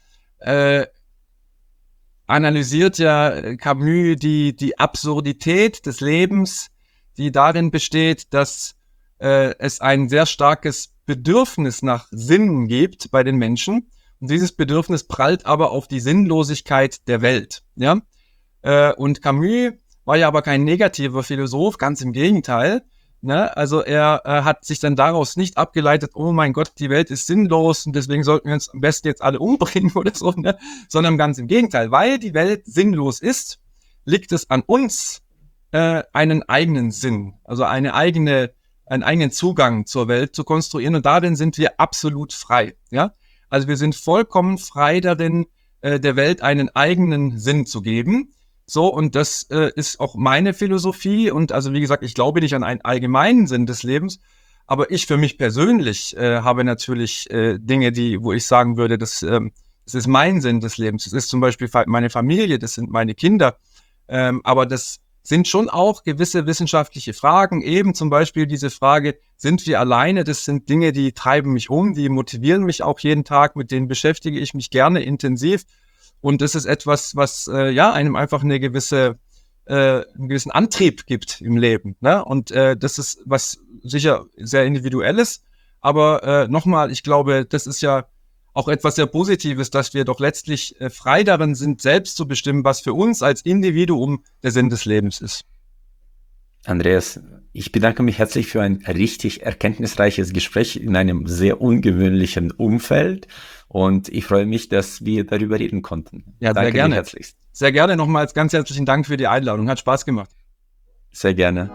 analysiert ja Camus die Absurdität des Lebens, die darin besteht, dass es ein sehr starkes Bedürfnis nach Sinn gibt bei den Menschen. Und dieses Bedürfnis prallt aber auf die Sinnlosigkeit der Welt. Ja? Und Camus war ja aber kein negativer Philosoph, ganz im Gegenteil. Ne? Also er hat sich dann daraus nicht abgeleitet, oh mein Gott, die Welt ist sinnlos und deswegen sollten wir uns am besten jetzt alle umbringen oder so, ne? Sondern ganz im Gegenteil. Weil die Welt sinnlos ist, liegt es an uns, einen eigenen Sinn, also einen eigenen Zugang zur Welt zu konstruieren. Und darin sind wir absolut frei. Ja? Also wir sind vollkommen frei darin, der Welt einen eigenen Sinn zu geben. So, und das ist auch meine Philosophie. Und also wie gesagt, ich glaube nicht an einen allgemeinen Sinn des Lebens. Aber ich für mich persönlich habe natürlich Dinge, wo ich sagen würde, das ist mein Sinn des Lebens. Das ist zum Beispiel meine Familie, das sind meine Kinder. Aber das sind schon auch gewisse wissenschaftliche Fragen, eben zum Beispiel diese Frage, sind wir alleine? Das sind Dinge, die treiben mich um, die motivieren mich auch jeden Tag, mit denen beschäftige ich mich gerne intensiv. Und das ist etwas, was einem einfach einen gewissen Antrieb gibt im Leben. Ne? Und das ist was sicher sehr Individuelles. Aber nochmal, ich glaube, das ist ja auch etwas sehr Positives, dass wir doch letztlich frei darin sind, selbst zu bestimmen, was für uns als Individuum der Sinn des Lebens ist. Andreas, ich bedanke mich herzlich für ein richtig erkenntnisreiches Gespräch in einem sehr ungewöhnlichen Umfeld und ich freue mich, dass wir darüber reden konnten. Ja, danke sehr gerne. Dir herzlichst. Sehr gerne nochmals ganz herzlichen Dank für die Einladung. Hat Spaß gemacht. Sehr gerne.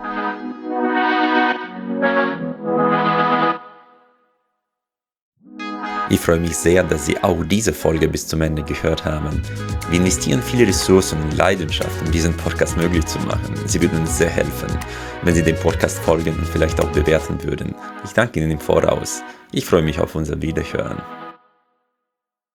Ich freue mich sehr, dass Sie auch diese Folge bis zum Ende gehört haben. Wir investieren viele Ressourcen und Leidenschaft, um diesen Podcast möglich zu machen. Sie würden uns sehr helfen, wenn Sie dem Podcast folgen und vielleicht auch bewerten würden. Ich danke Ihnen im Voraus. Ich freue mich auf unser Wiederhören.